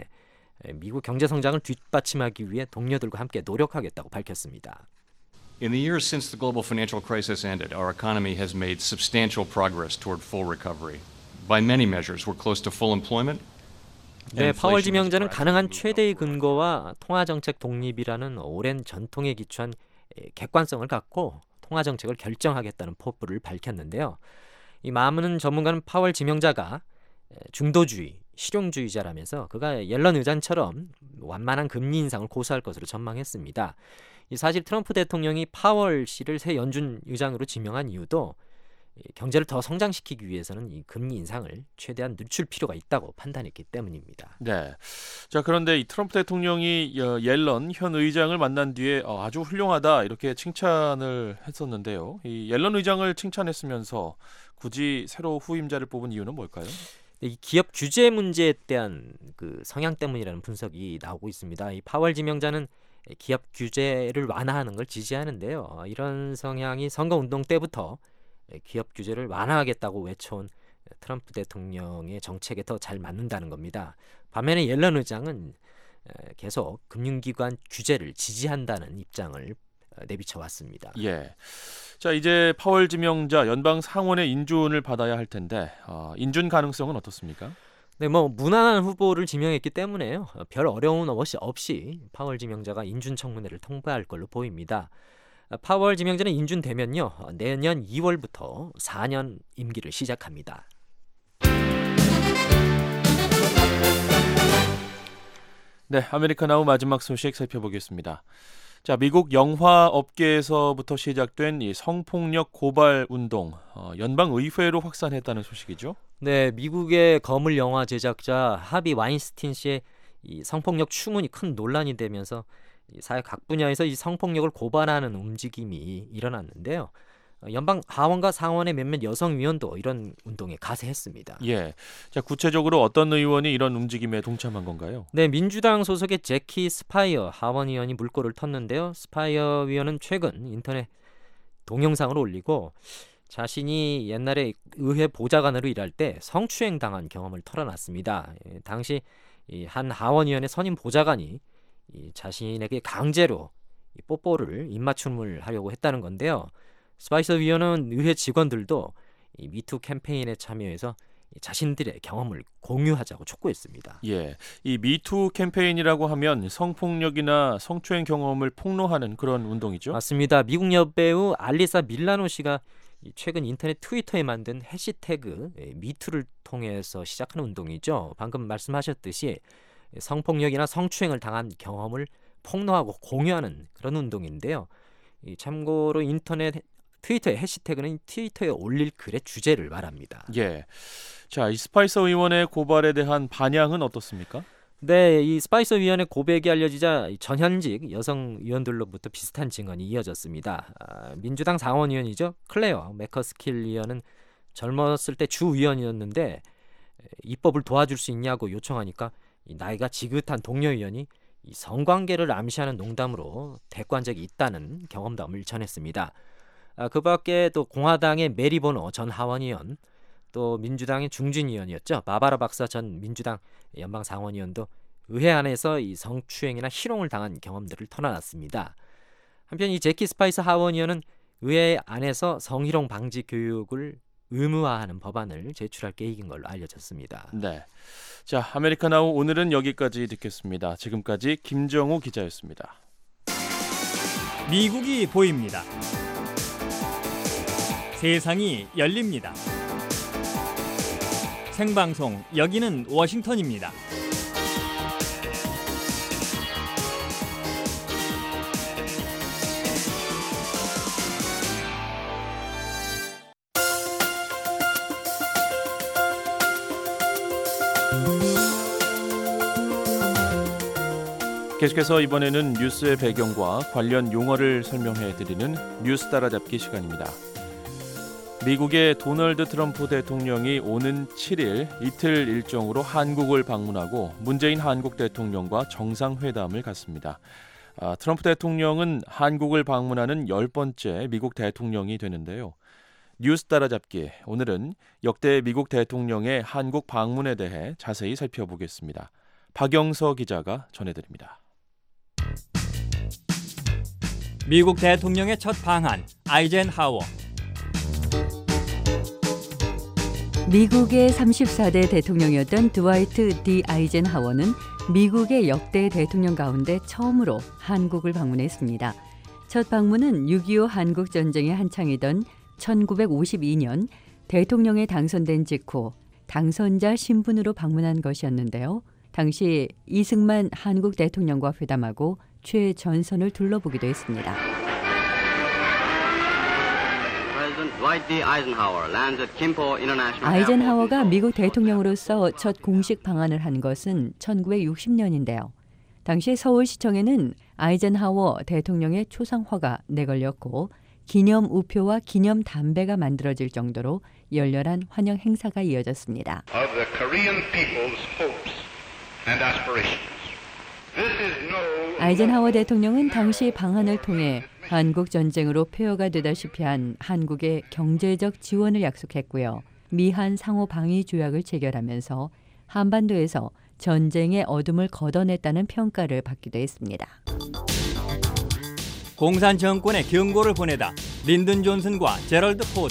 미국 경제 성장을 뒷받침하기 위해 동료들과 함께 노력하겠다고 밝혔습니다. In the years since the global financial crisis ended, our economy has made substantial progress toward full recovery. By many measures, we're close to full employment. 네, 파월 지명자는 가능한 최대의 근거와 통화 정책 독립이라는 오랜 전통에 기초한 객관성을 갖고 통화 정책을 결정하겠다는 포부를 밝혔는데요. 이 많은 전문가는 파월 지명자가 중도주의, 실용주의자라면서 그가 옐런 의장처럼 완만한 금리 인상을 고수할 것으로 전망했습니다. 이 사실 트럼프 대통령이 파월 씨를 새 연준 의장으로 지명한 이유도 경제를 더 성장시키기 위해서는 이 금리 인상을 최대한 늦출 필요가 있다고 판단했기 때문입니다. 네. 자 그런데 이 트럼프 대통령이 옐런 현 의장을 만난 뒤에 아주 훌륭하다 이렇게 칭찬을 했었는데요. 이 옐런 의장을 칭찬했으면서 굳이 새로 후임자를 뽑은 이유는 뭘까요? 이 기업 규제 문제에 대한 그 성향 때문이라는 분석이 나오고 있습니다. 이 파월 지명자는 기업 규제를 완화하는 걸 지지하는데요. 이런 성향이 선거운동 때부터 기업 규제를 완화하겠다고 외쳐온 트럼프 대통령의 정책에 더 잘 맞는다는 겁니다. 반면에 옐런 의장은 계속 금융기관 규제를 지지한다는 입장을 내비쳐 왔습니다. 예. 자 이제 파월 지명자 연방 상원의 인준을 받아야 할 텐데 어, 인준 가능성은 어떻습니까? 네, 뭐 무난한 후보를 지명했기 때문에요. 별 어려움 없이 없이 파월 지명자가 인준 청문회를 통과할 걸로 보입니다. 파월 지명자는 인준되면요 내년 이월부터 사 년 임기를 시작합니다. 네, 아메리카 나우 마지막 소식 살펴보겠습니다. 자, 미국 영화 업계에서부터 시작된 이 성폭력 고발 운동 어, 연방 의회로 확산했다는 소식이죠. 네, 미국의 거물 영화 제작자 하비 와인스틴 씨의 이 성폭력 추문이 큰 논란이 되면서 이 사회 각 분야에서 이 성폭력을 고발하는 움직임이 일어났는데요. 연방 하원과 상원의 몇몇 여성 위원도 이런 운동에 가세했습니다. 예. 자, 구체적으로 어떤 의원이 이런 움직임에 동참한 건가요? 네, 민주당 소속의 제키 스파이어 하원 의원이 물꼬를 텄는데요. 스파이어 위원은 최근 인터넷 동영상을 올리고 자신이 옛날에 의회 보좌관으로 일할 때 성추행 당한 경험을 털어놨습니다. 예, 당시 이 한 하원의원의 선임 보좌관이 이 자신에게 강제로 이 뽀뽀를 입맞춤을 하려고 했다는 건데요. 스파이서 위원은 의회 직원들도 이 미투 캠페인에 참여해서 자신들의 경험을 공유하자고 촉구했습니다. 예, 이 미투 캠페인이라고 하면 성폭력이나 성추행 경험을 폭로하는 그런 운동이죠? 맞습니다. 미국 여배우 알리사 밀라노 씨가 최근 인터넷 트위터에 만든 해시태그 미투를 통해서 시작하는 운동이죠. 방금 말씀하셨듯이 성폭력이나 성추행을 당한 경험을 폭로하고 공유하는 그런 운동인데요. 참고로 인터넷 트위터의 해시태그는 트위터에 올릴 글의 주제를 말합니다. 예. 자, 이 스파이서 의원의 고발에 대한 반향은 어떻습니까? 네, 이 스파이서 위원의 고백이 알려지자 전현직 여성 의원들로부터 비슷한 증언이 이어졌습니다. 아, 민주당 상원 의원이죠. 클레어 매커스킬 의원은 젊었을 때 주 의원이었는데 입법을 도와줄 수 있냐고 요청하니까 이 나이가 지긋한 동료 의원이 이 성관계를 암시하는 농담으로 대꾸한 적이 있다는 경험담을 전했습니다. 아, 그 밖에 또 공화당의 메리 보노 전 하원 의원, 또 민주당의 중진 의원이었죠. 바바라 박사 전 민주당 연방 상원 의원도 의회 안에서 이 성추행이나 희롱을 당한 경험들을 털어놨습니다. 한편 이 제키 스파이서 하원 의원은 의회 안에서 성희롱 방지 교육을 의무화하는 법안을 제출할 계획인 걸로 알려졌습니다. 네. 자, 아메리카나우 오늘은 여기까지 듣겠습니다. 지금까지 김정우 기자였습니다. 미국이 보입니다. 세상이 열립니다. 생방송 여기는 워싱턴입니다. 계속해서 이번에는 뉴스의 배경과 관련 용어를 설명해드리는 뉴스 따라잡기 시간입니다. 미국의 도널드 트럼프 대통령이 오는 칠 일 이틀 일정으로 한국을 방문하고 문재인 한국 대통령과 정상회담을 갖습니다. 아, 트럼프 대통령은 한국을 방문하는 열 번째 미국 대통령이 되는데요. 뉴스 따라잡기, 오늘은 역대 미국 대통령의 한국 방문에 대해 자세히 살펴보겠습니다. 박영서 기자가 전해드립니다. 미국 대통령의 첫 방한, 아이젠하워. 미국의 삼십사 대 대통령이었던 드와이트 D. 아이젠하워는 미국의 역대 대통령 가운데 처음으로 한국을 방문했습니다. 첫 방문은 육이오 한국전쟁의 한창이던 천구백오십이 년 대통령에 당선된 직후 당선자 신분으로 방문한 것이었는데요. 당시 이승만 한국 대통령과 회담하고 최전선을 둘러보기도 했습니다. 아이젠하워가 미국 대통령으로서 첫 공식 방한을 한 것은 천구백육십 년인데요. 당시 서울시청에는 아이젠하워 대통령의 초상화가 내걸렸고 기념 우표와 기념 담배가 만들어질 정도로 열렬한 환영 행사가 이어졌습니다. Of the Korean people's hopes and aspirations. This is no... 아이젠하워 대통령은 당시 방한을 통해 한국 전쟁으로 폐허가 되다시피 한 한국의 경제적 지원을 약속했고요. 미한 상호 방위 조약을 체결하면서 한반도에서 전쟁의 어둠을 걷어냈다는 평가를 받기도 했습니다. 공산 정권에 경고를 보내다 린든 존슨과 제럴드 포드.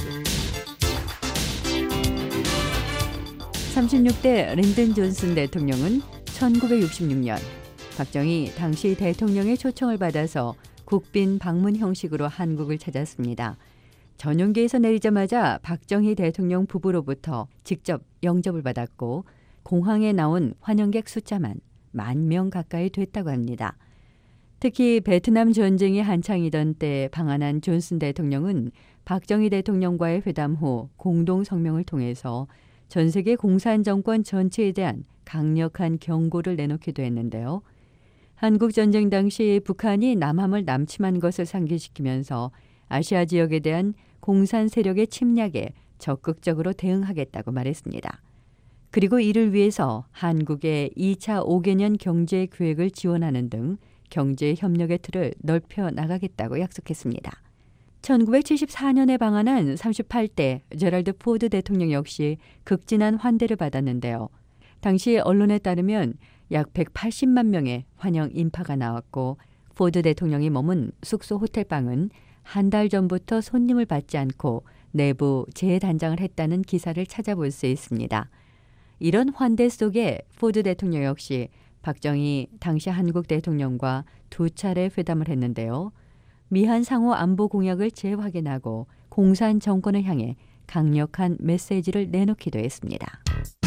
삼십육 대 린든 존슨 대통령은 천구백육십육 년 박정희 당시 대통령의 초청을 받아서 국빈 방문 형식으로 한국을 찾았습니다. 전용기에서 내리자마자 박정희 대통령 부부로부터 직접 영접을 받았고 공항에 나온 환영객 숫자만 만 명 가까이 됐다고 합니다. 특히 베트남 전쟁이 한창이던 때 방한한 존슨 대통령은 박정희 대통령과의 회담 후 공동 성명을 통해서 전 세계 공산 정권 전체에 대한 강력한 경고를 내놓기도 했는데요. 한국 전쟁 당시 북한이 남함을 남침한 것을 상기시키면서 아시아 지역에 대한 공산 세력의 침략에 적극적으로 대응하겠다고 말했습니다. 그리고 이를 위해서 한국의 이 차 오 개년 경제 계획을 지원하는 등 경제 협력의 틀을 넓혀 나가겠다고 약속했습니다. 천구백칠십사 년에 방한한 삼십팔 대 제럴드 포드 대통령 역시 극진한 환대를 받았는데요. 당시 언론에 따르면 약 백팔십만 명의 환영 인파가 나왔고 포드 대통령이 머문 숙소 호텔방은 한 달 전부터 손님을 받지 않고 내부 재단장을 했다는 기사를 찾아볼 수 있습니다. 이런 환대 속에 포드 대통령 역시 박정희 당시 한국 대통령과 두 차례 회담을 했는데요. 미한 상호 안보 공약을 재확인하고 공산 정권을 향해 강력한 메시지를 내놓기도 했습니다.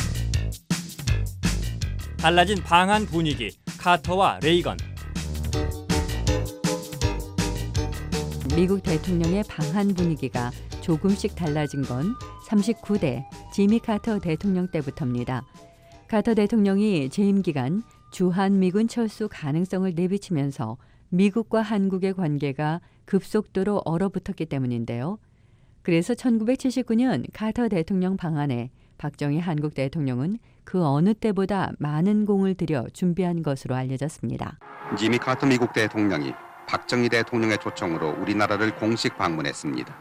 달라진 방한 분위기, 카터와 레이건. 미국 대통령의 방한 분위기가 조금씩 달라진 건 삼십구 대 지미 카터 대통령 때부터입니다. 카터 대통령이 재임 기간 주한미군 철수 가능성을 내비치면서 미국과 한국의 관계가 급속도로 얼어붙었기 때문인데요. 그래서 천구백칠십구 년 카터 대통령 방한에 박정희 한국 대통령은 그 어느 때보다 많은 공을 들여 준비한 것으로 알려졌습니다. 지미 카터 미국 대통령이 박정희 대통령의 초청으로 우리나라를 공식 방문했습니다.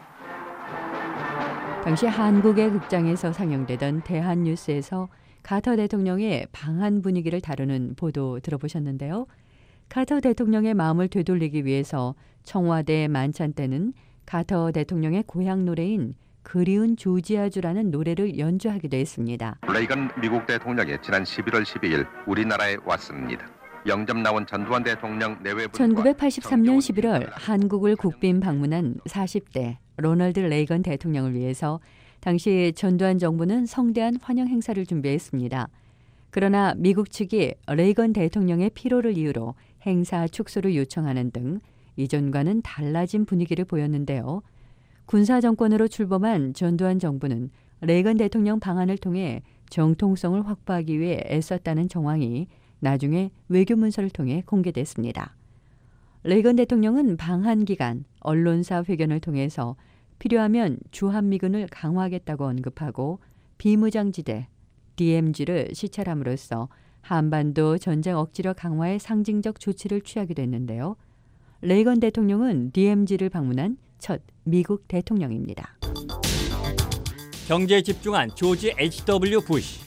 당시 한국의 극장에서 상영되던 대한뉴스에서 카터 대통령의 방한 분위기를 다루는 보도 들어보셨는데요. 카터 대통령의 마음을 되돌리기 위해서 청와대 만찬 때는 카터 대통령의 고향 노래인 그리운 조지아주라는 노래를 연주하기도 했습니다. 레이건 미국 대통령이 지난 십일월 십이일 우리나라에 왔습니다. 영접 나온 전두환 대통령 내외부 천구백팔십삼 년 십일월 한국을 국빈 방문한 사십 대 로널드 레이건 대통령을 위해서 당시 전두환 정부는 성대한 환영 행사를 준비했습니다. 그러나 미국 측이 레이건 대통령의 피로를 이유로 행사 축소를 요청하는 등 이전과는 달라진 분위기를 보였는데요. 군사 정권으로 출범한 전두환 정부는 레이건 대통령 방한을 통해 정통성을 확보하기 위해 애썼다는 정황이 나중에 외교 문서를 통해 공개됐습니다. 레이건 대통령은 방한 기간 언론사 회견을 통해서 필요하면 주한미군을 강화하겠다고 언급하고 비무장지대 디엠지를 시찰함으로써 한반도 전쟁 억지력 강화의 상징적 조치를 취하기도 했는데요. 레이건 대통령은 디엠지를 방문한 첫 미국 대통령입니다. 경제에 집중한 조지 에이치 더블유 부시.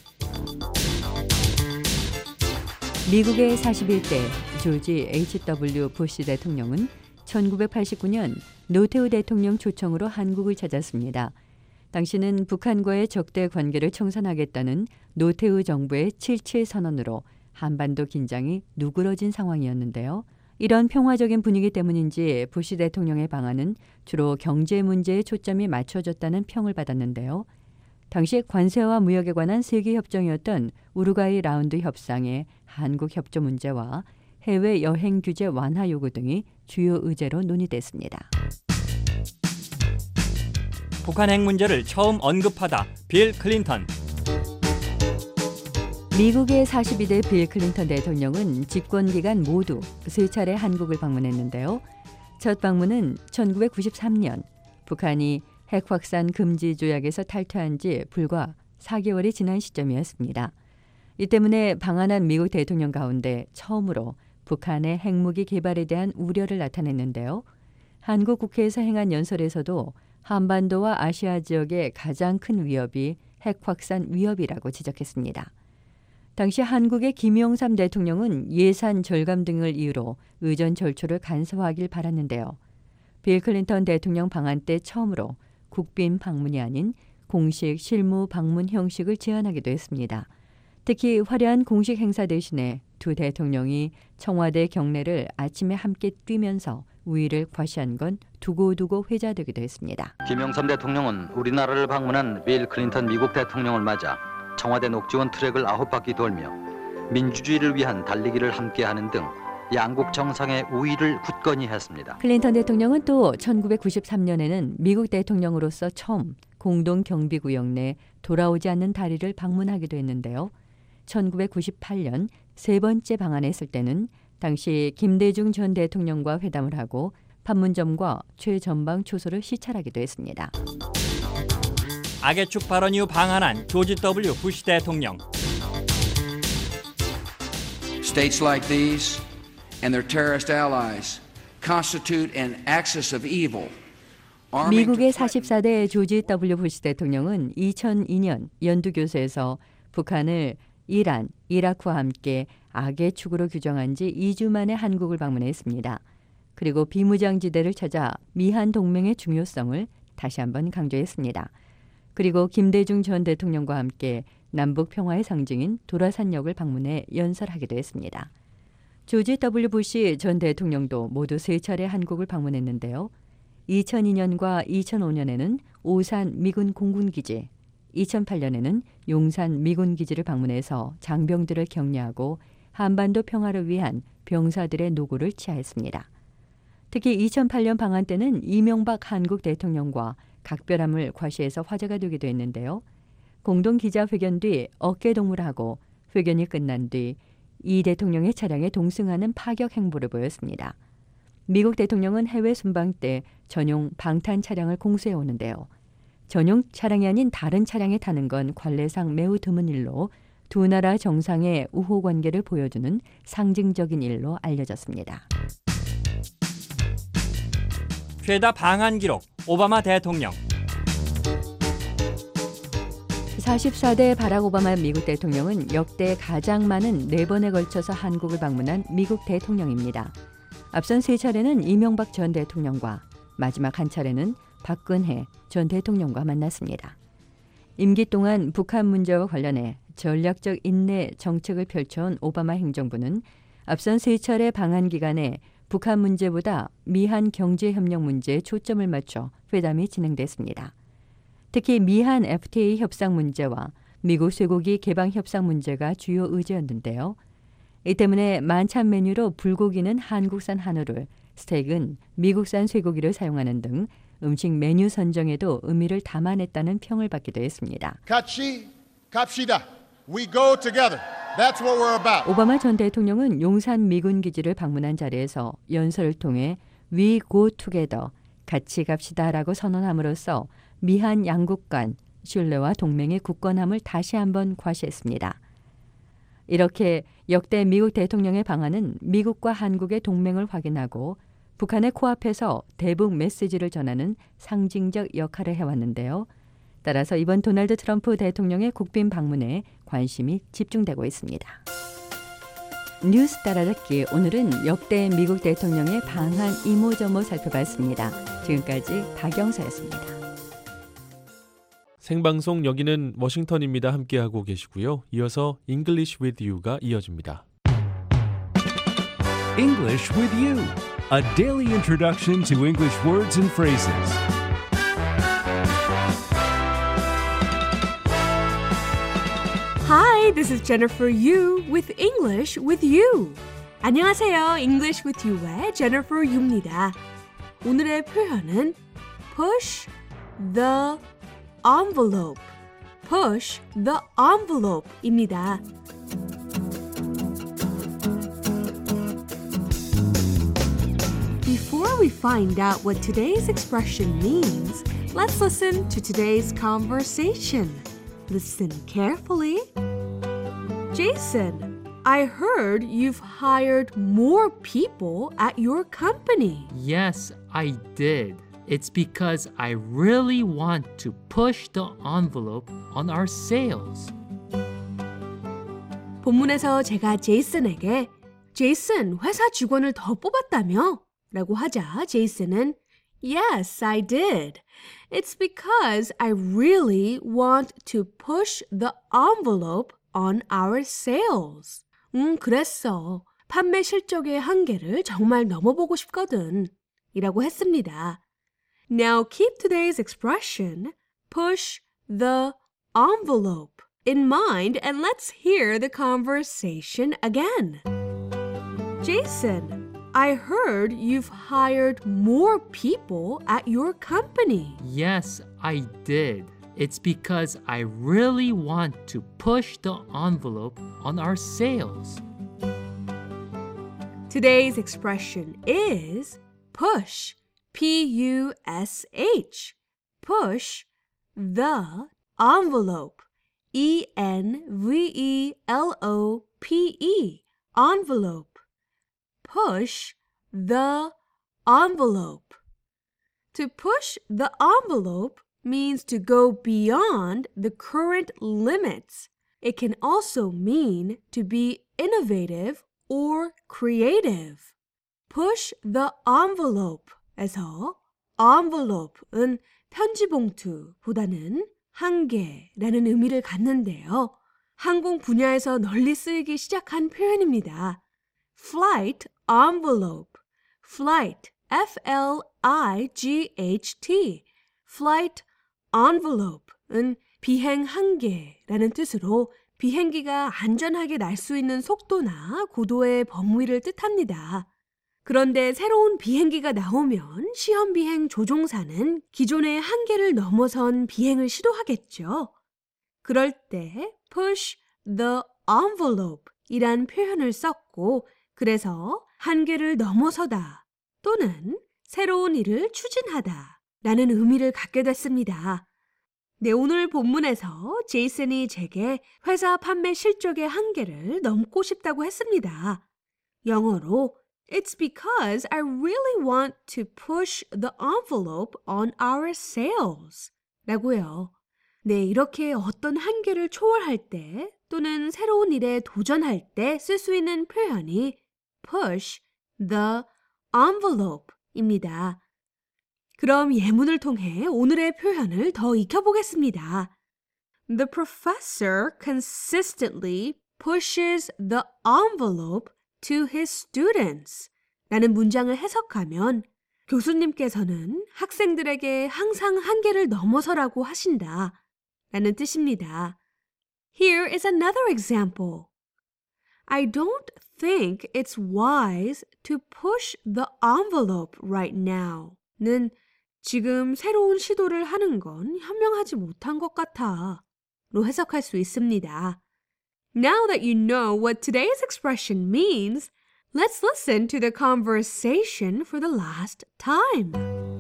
미국의 사십일 대 조지 에이치 더블유 부시 대통령은 천구백팔십구 년 노태우 대통령 초청으로 한국을 찾았습니다. 당시는 북한과의 적대 관계를 청산하겠다는 노태우 정부의 칠칠 선언으로 한반도 긴장이 누그러진 상황이었는데요. 이런 평화적인 분위기 때문인지 부시 대통령의 방안은 주로 경제 문제에 초점이 맞춰졌다는 평을 받았는데요. 당시 관세와 무역에 관한 세계 협정이었던 우루과이 라운드 협상의 한국 협조 문제와 해외 여행 규제 완화 요구 등이 주요 의제로 논의됐습니다. 북한 핵 문제를 처음 언급하다 빌 클린턴. 미국의 사십이 대 빌 클린턴 대통령은 집권 기간 모두 세 차례 한국을 방문했는데요. 첫 방문은 천구백구십삼 년 북한이 핵 확산 금지 조약에서 탈퇴한 지 불과 사 개월이 지난 시점이었습니다. 이 때문에 방한한 미국 대통령 가운데 처음으로 북한의 핵무기 개발에 대한 우려를 나타냈는데요. 한국 국회에서 행한 연설에서도 한반도와 아시아 지역의 가장 큰 위협이 핵 확산 위협이라고 지적했습니다. 당시 한국의 김영삼 대통령은 예산 절감 등을 이유로 의전 절초를 간소화하길 바랐는데요. 빌 클린턴 대통령 방한 때 처음으로 국빈 방문이 아닌 공식 실무 방문 형식을 제안하기도 했습니다. 특히 화려한 공식 행사 대신에 두 대통령이 청와대 경내를 아침에 함께 뛰면서 우위를 과시한 건 두고두고 회자되기도 했습니다. 김영삼 대통령은 우리나라를 방문한 빌 클린턴 미국 대통령을 맞아 청와대 녹지원 트랙을 아홉 바퀴 돌며 민주주의를 위한 달리기를 함께하는 등 양국 정상의 우위를 굳건히 했습니다. 클린턴 대통령은 또 천구백구십삼 년에는 미국 대통령으로서 처음 공동경비구역 내 돌아오지 않는 다리를 방문하기도 했는데요. 천구백구십팔 년 세 번째 방한했을 때는 당시 김대중 전 대통령과 회담을 하고 판문점과 최전방 초소를 시찰하기도 했습니다. 악의 축 발언 이후 방한한 조지 더블유 부시 대통령. States like these and their terrorist allies constitute an axis of evil. 미국의 사십사 대 조지 더블유 부시 대통령은 이천이 년 연두교수에서 북한을 이란, 이라크와 함께 악의 축으로 규정한 지 이 주 만에 한국을 방문했습니다. 그리고 비무장지대를 찾아 미한 동맹의 중요성을 다시 한번 강조했습니다. 그리고 김대중 전 대통령과 함께 남북 평화의 상징인 도라산역을 방문해 연설하기도 했습니다. 조지 더블유 부시 전 대통령도 모두 세 차례 한국을 방문했는데요. 이천이 년과 이천오 년에는 오산 미군 공군기지, 이천팔 년에는 용산 미군기지를 방문해서 장병들을 격려하고 한반도 평화를 위한 병사들의 노고를 치하했습니다. 특히 이천팔 년 방한 때는 이명박 한국 대통령과 각별함을 과시해서 화제가 되기도 했는데요. 공동기자회견 뒤 어깨동무를 하고 회견이 끝난 뒤 이 대통령의 차량에 동승하는 파격 행보를 보였습니다. 미국 대통령은 해외 순방 때 전용 방탄 차량을 공수해 오는데요. 전용 차량이 아닌 다른 차량에 타는 건 관례상 매우 드문 일로 두 나라 정상의 우호 관계를 보여주는 상징적인 일로 알려졌습니다. 최다 방한 기록 오바마 대통령. 사십사 대 바락 오바마 미국 대통령은 역대 가장 많은 네 번에 걸쳐서 한국을 방문한 미국 대통령입니다. 앞선 세 차례는 이명박 전 대통령과 마지막 한 차례는 박근혜 전 대통령과 만났습니다. 임기 동안 북한 문제와 관련해 전략적 인내 정책을 펼쳐온 오바마 행정부는 앞선 세 차례 방한 기간에 북한 문제보다 미한 경제협력 문제에 초점을 맞춰 회담이 진행됐습니다. 특히 미한 에프티에이 협상 문제와 미국 쇠고기 개방 협상 문제가 주요 의제였는데요. 이 때문에 만찬 메뉴로 불고기는 한국산 한우를, 스테이크는 미국산 쇠고기를 사용하는 등 음식 메뉴 선정에도 의미를 담아냈다는 평을 받기도 했습니다. 같이 갑시다. We go together. That's what we're about. 오바마 전 대통령은 용산 미군 기지를 방문한 자리에서 연설을 통해 We go together, 같이 갑시다라고 선언함으로써 미한 양국 간 신뢰와 동맹의 굳건함을 다시 한번 과시했습니다. 이렇게 역대 미국 대통령의 방한은 미국과 한국의 동맹을 확인하고 북한의 코앞에서 대북 메시지를 전하는 상징적 역할을 해왔는데요. 따라서 이번 도널드 트럼프 대통령의 국빈 방문에 관심이 집중되고 있습니다. 뉴스 따라잡기, 오늘은 역대 미국 대통령의 방한 이모저모 살펴봤습니다. 지금까지 박영서였습니다. 생방송 여기는 워싱턴입니다. 함께하고 계시고요. 이어서 English with You가 이어집니다. English with You, a daily introduction to English words and phrases. Hi, this is Jennifer Yu with English with You. 안녕하세요. English with You의 Jennifer Yu입니다. 오늘의 표현은 push the envelope, push the envelope입니다. Before we find out what today's expression means, let's listen to today's conversation. Listen carefully. Jason, I heard you've hired more people at your company. Yes, I did. It's because I really want to push the envelope on our sales. 본문에서 제가 제이슨에게 제이슨, 회사 직원을 더 뽑았다며? 라고 하자 제이슨은 Yes, I did. It's because I really want to push the envelope on our sales. 음, 그랬어. 판매 실적의 한계를 정말 넘어보고 싶거든. 이라고 했습니다. Now keep today's expression, push the envelope, in mind and let's hear the conversation again. Jason, I heard you've hired more people at your company. Yes, I did. It's because I really want to push the envelope on our sales. Today's expression is push, P U S H. Push the envelope, E N V E L O P E, envelope. Push the envelope. To push the envelope means to go beyond the current limits. It can also mean to be innovative or creative. Push the envelope에서 envelope은 편지봉투보다는 한계라는 의미를 갖는데요. 항공 분야에서 널리 쓰이기 시작한 표현입니다. Flight envelope, flight, F L I G H T, flight envelope은 비행 한계라는 뜻으로 비행기가 안전하게 날 수 있는 속도나 고도의 범위를 뜻합니다. 그런데 새로운 비행기가 나오면 시험 비행 조종사는 기존의 한계를 넘어선 비행을 시도하겠죠. 그럴 때 push the envelope 이란 표현을 썼고 그래서 한계를 넘어서다 또는 새로운 일을 추진하다 라는 의미를 갖게 됐습니다. 네, 오늘 본문에서 제이슨이 제게 회사 판매 실적의 한계를 넘고 싶다고 했습니다. 영어로 It's because I really want to push the envelope on our sales 라고요. 네, 이렇게 어떤 한계를 초월할 때 또는 새로운 일에 도전할 때 쓸 수 있는 표현이 push the envelope입니다. 그럼 예문을 통해 오늘의 표현을 더 익혀보겠습니다. The professor consistently pushes the envelope to his students 라는 문장을 해석하면 교수님께서는 학생들에게 항상 한계를 넘어서라고 하신다 라는 뜻입니다. Here is another example. I don't think it's wise to push the envelope right now. 는 지금 새로운 시도를 하는 건 현명하지 못한 것 같아 로 해석할 수 있습니다. Now that you know what today's expression means, let's listen to the conversation for the last time.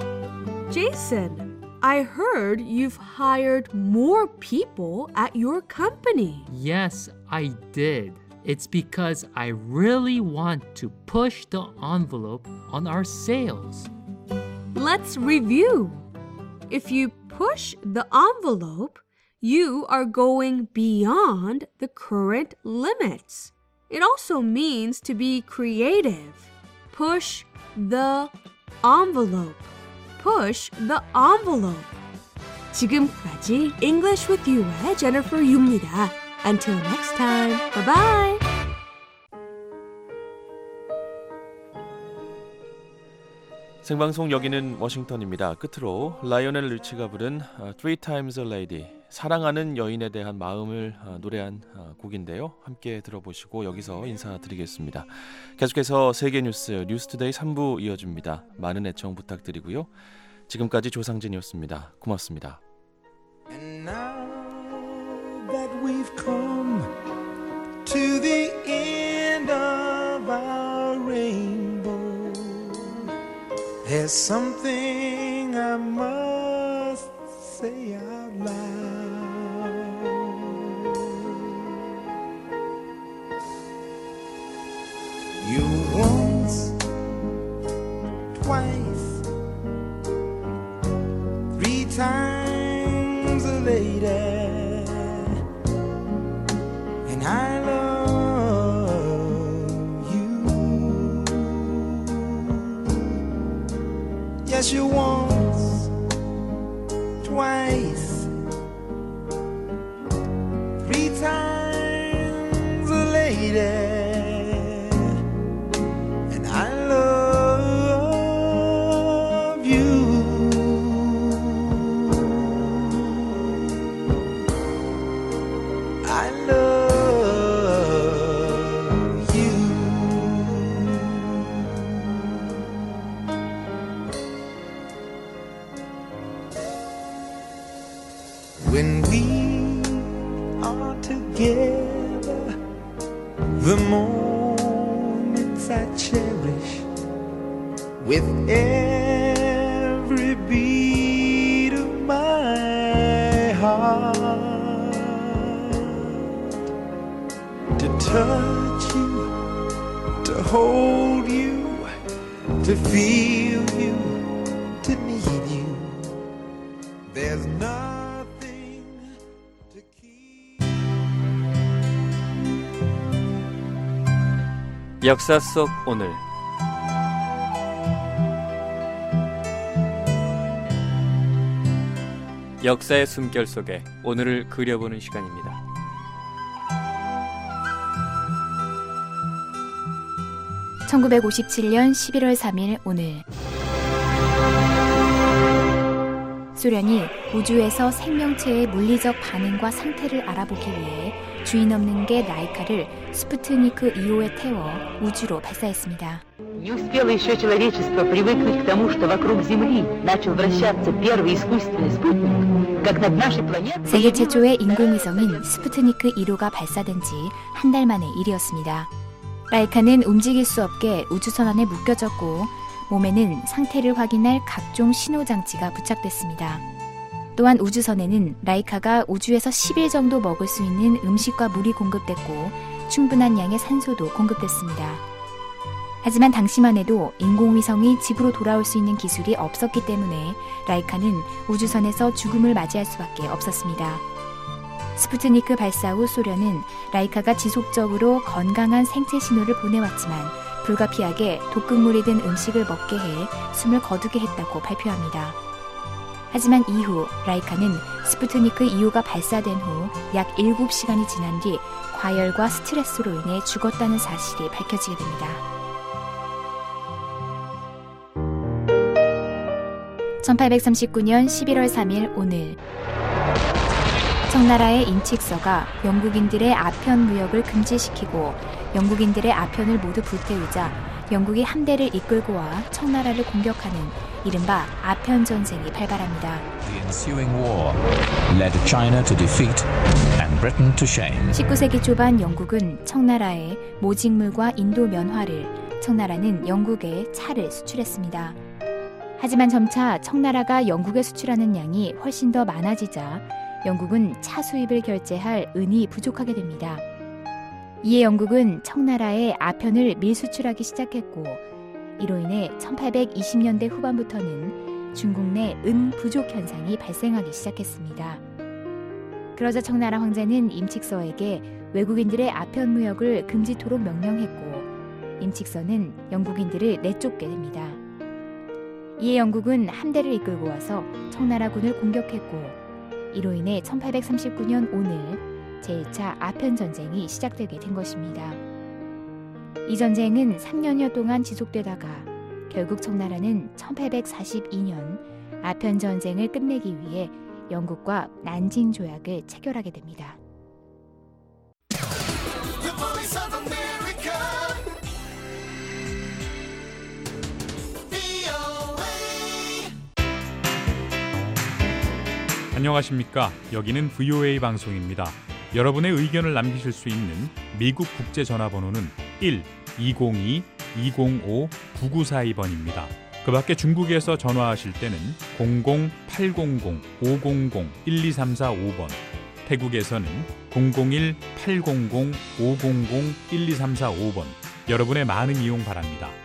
Jason, I heard you've hired more people at your company. Yes, I did. It's because I really want to push the envelope on our sales. Let's review. If you push the envelope, you are going beyond the current limits. It also means to be creative. Push the envelope. Push the envelope. 지금까지 English with You의 Jennifer Yu입니다. Until next time. Bye-bye. 생방송 여기는 워싱턴입니다. 끝으로 라이오넬 리치가 부른 Three Times a Lady, 사랑하는 여인에 대한 마음을 노래한 곡인데요. 함께 들어보시고 여기서 인사드리겠습니다. 계속해서 세계 뉴스 뉴스투데이 삼 부 이어집니다. 많은 애청 부탁드리고요. 지금까지 조상진이었습니다. 고맙습니다. And now that we've come to the end of our rainbow, there's something I must say out loud. You once, twice, three times a lady, and I love you. Yes, you once, twice, three times a lady. when we are together, the moments I cherish with every beat of my heart. To touch you, to hold you, to feel you, to need you. There's nothing to keep. 역사 속 오늘. 역사의 숨결 속에 오늘을 그려보는 시간입니다. 천구백오십칠년 십일월 삼일 오늘 소련이 우주에서 생명체의 물리적 반응과 상태를 알아보기 위해 주인 없는 개 라이카를 스푸트니크 이호에 태워 우주로 발사했습니다. Не успело еще человечество привыкнуть к тому, что вокруг Земли начал вращаться первый искусственный спутник, как над нашей планетой. 세계 최초의 인공위성인 스푸트니크 일호가 발사된 지 한 달 만의 일이었습니다. 라이카는 움직일 수 없게 우주선 안에 묶여졌고 몸에는 상태를 확인할 각종 신호장치가 부착됐습니다. 또한 우주선에는 라이카가 우주에서 십 일 정도 먹을 수 있는 음식과 물이 공급됐고 충분한 양의 산소도 공급됐습니다. 하지만 당시만 해도 인공위성이 집으로 돌아올 수 있는 기술이 없었기 때문에 라이카는 우주선에서 죽음을 맞이할 수밖에 없었습니다. 스푸트니크 발사 후 소련은 라이카가 지속적으로 건강한 생체 신호를 보내왔지만 불가피하게 독극물이 든 음식을 먹게 해 숨을 거두게 했다고 발표합니다. 하지만 이후 라이카는 스푸트니크 이호가 발사된 후 약 일곱 시간이 지난 뒤 과열과 스트레스로 인해 죽었다는 사실이 밝혀지게 됩니다. 천팔백삼십구년 십일월 삼일 오늘 청나라의 임칙서가 영국인들의 아편 무역을 금지시키고 영국인들의 아편을 모두 불태우자 영국이 함대를 이끌고 와 청나라를 공격하는 이른바 아편 전쟁이 발발합니다. The ensuing war led China to defeat and Britain to shame. 십구 세기 초반 영국은 청나라에 모직물과 인도 면화를, 청나라는 영국에 차를 수출했습니다. 하지만 점차 청나라가 영국에 수출하는 양이 훨씬 더 많아지자 영국은 차 수입을 결제할 은이 부족하게 됩니다. 이에 영국은 청나라에 아편을 밀수출하기 시작했고 이로 인해 천팔백이십년대 후반부터는 중국 내 은 부족 현상이 발생하기 시작했습니다. 그러자 청나라 황제는 임칙서에게 외국인들의 아편 무역을 금지토록 명령했고 임칙서는 영국인들을 내쫓게 됩니다. 이에 영국은 함대를 이끌고 와서 청나라군을 공격했고 이로 인해 천팔백삼십구년 오늘 제일 차 아편 전쟁이 시작되게 된 것입니다. 이 전쟁은 삼년여 동안 지속되다가 결국 청나라는 천팔백사십이년 아편 전쟁을 끝내기 위해 영국과 난징 조약을 체결하게 됩니다. 안녕하십니까. 여기는 브이오에이 방송입니다. 여러분의 의견을 남기실 수 있는 미국 국제전화번호는 일 이공이 이공오 구구사이번입니다. 그 밖에 중국에서 전화하실 때는 공공 팔공공 오공공 일이삼사오번, 태국에서는 공공일 팔공공 오공공 일이삼사오번, 여러분의 많은 이용 바랍니다.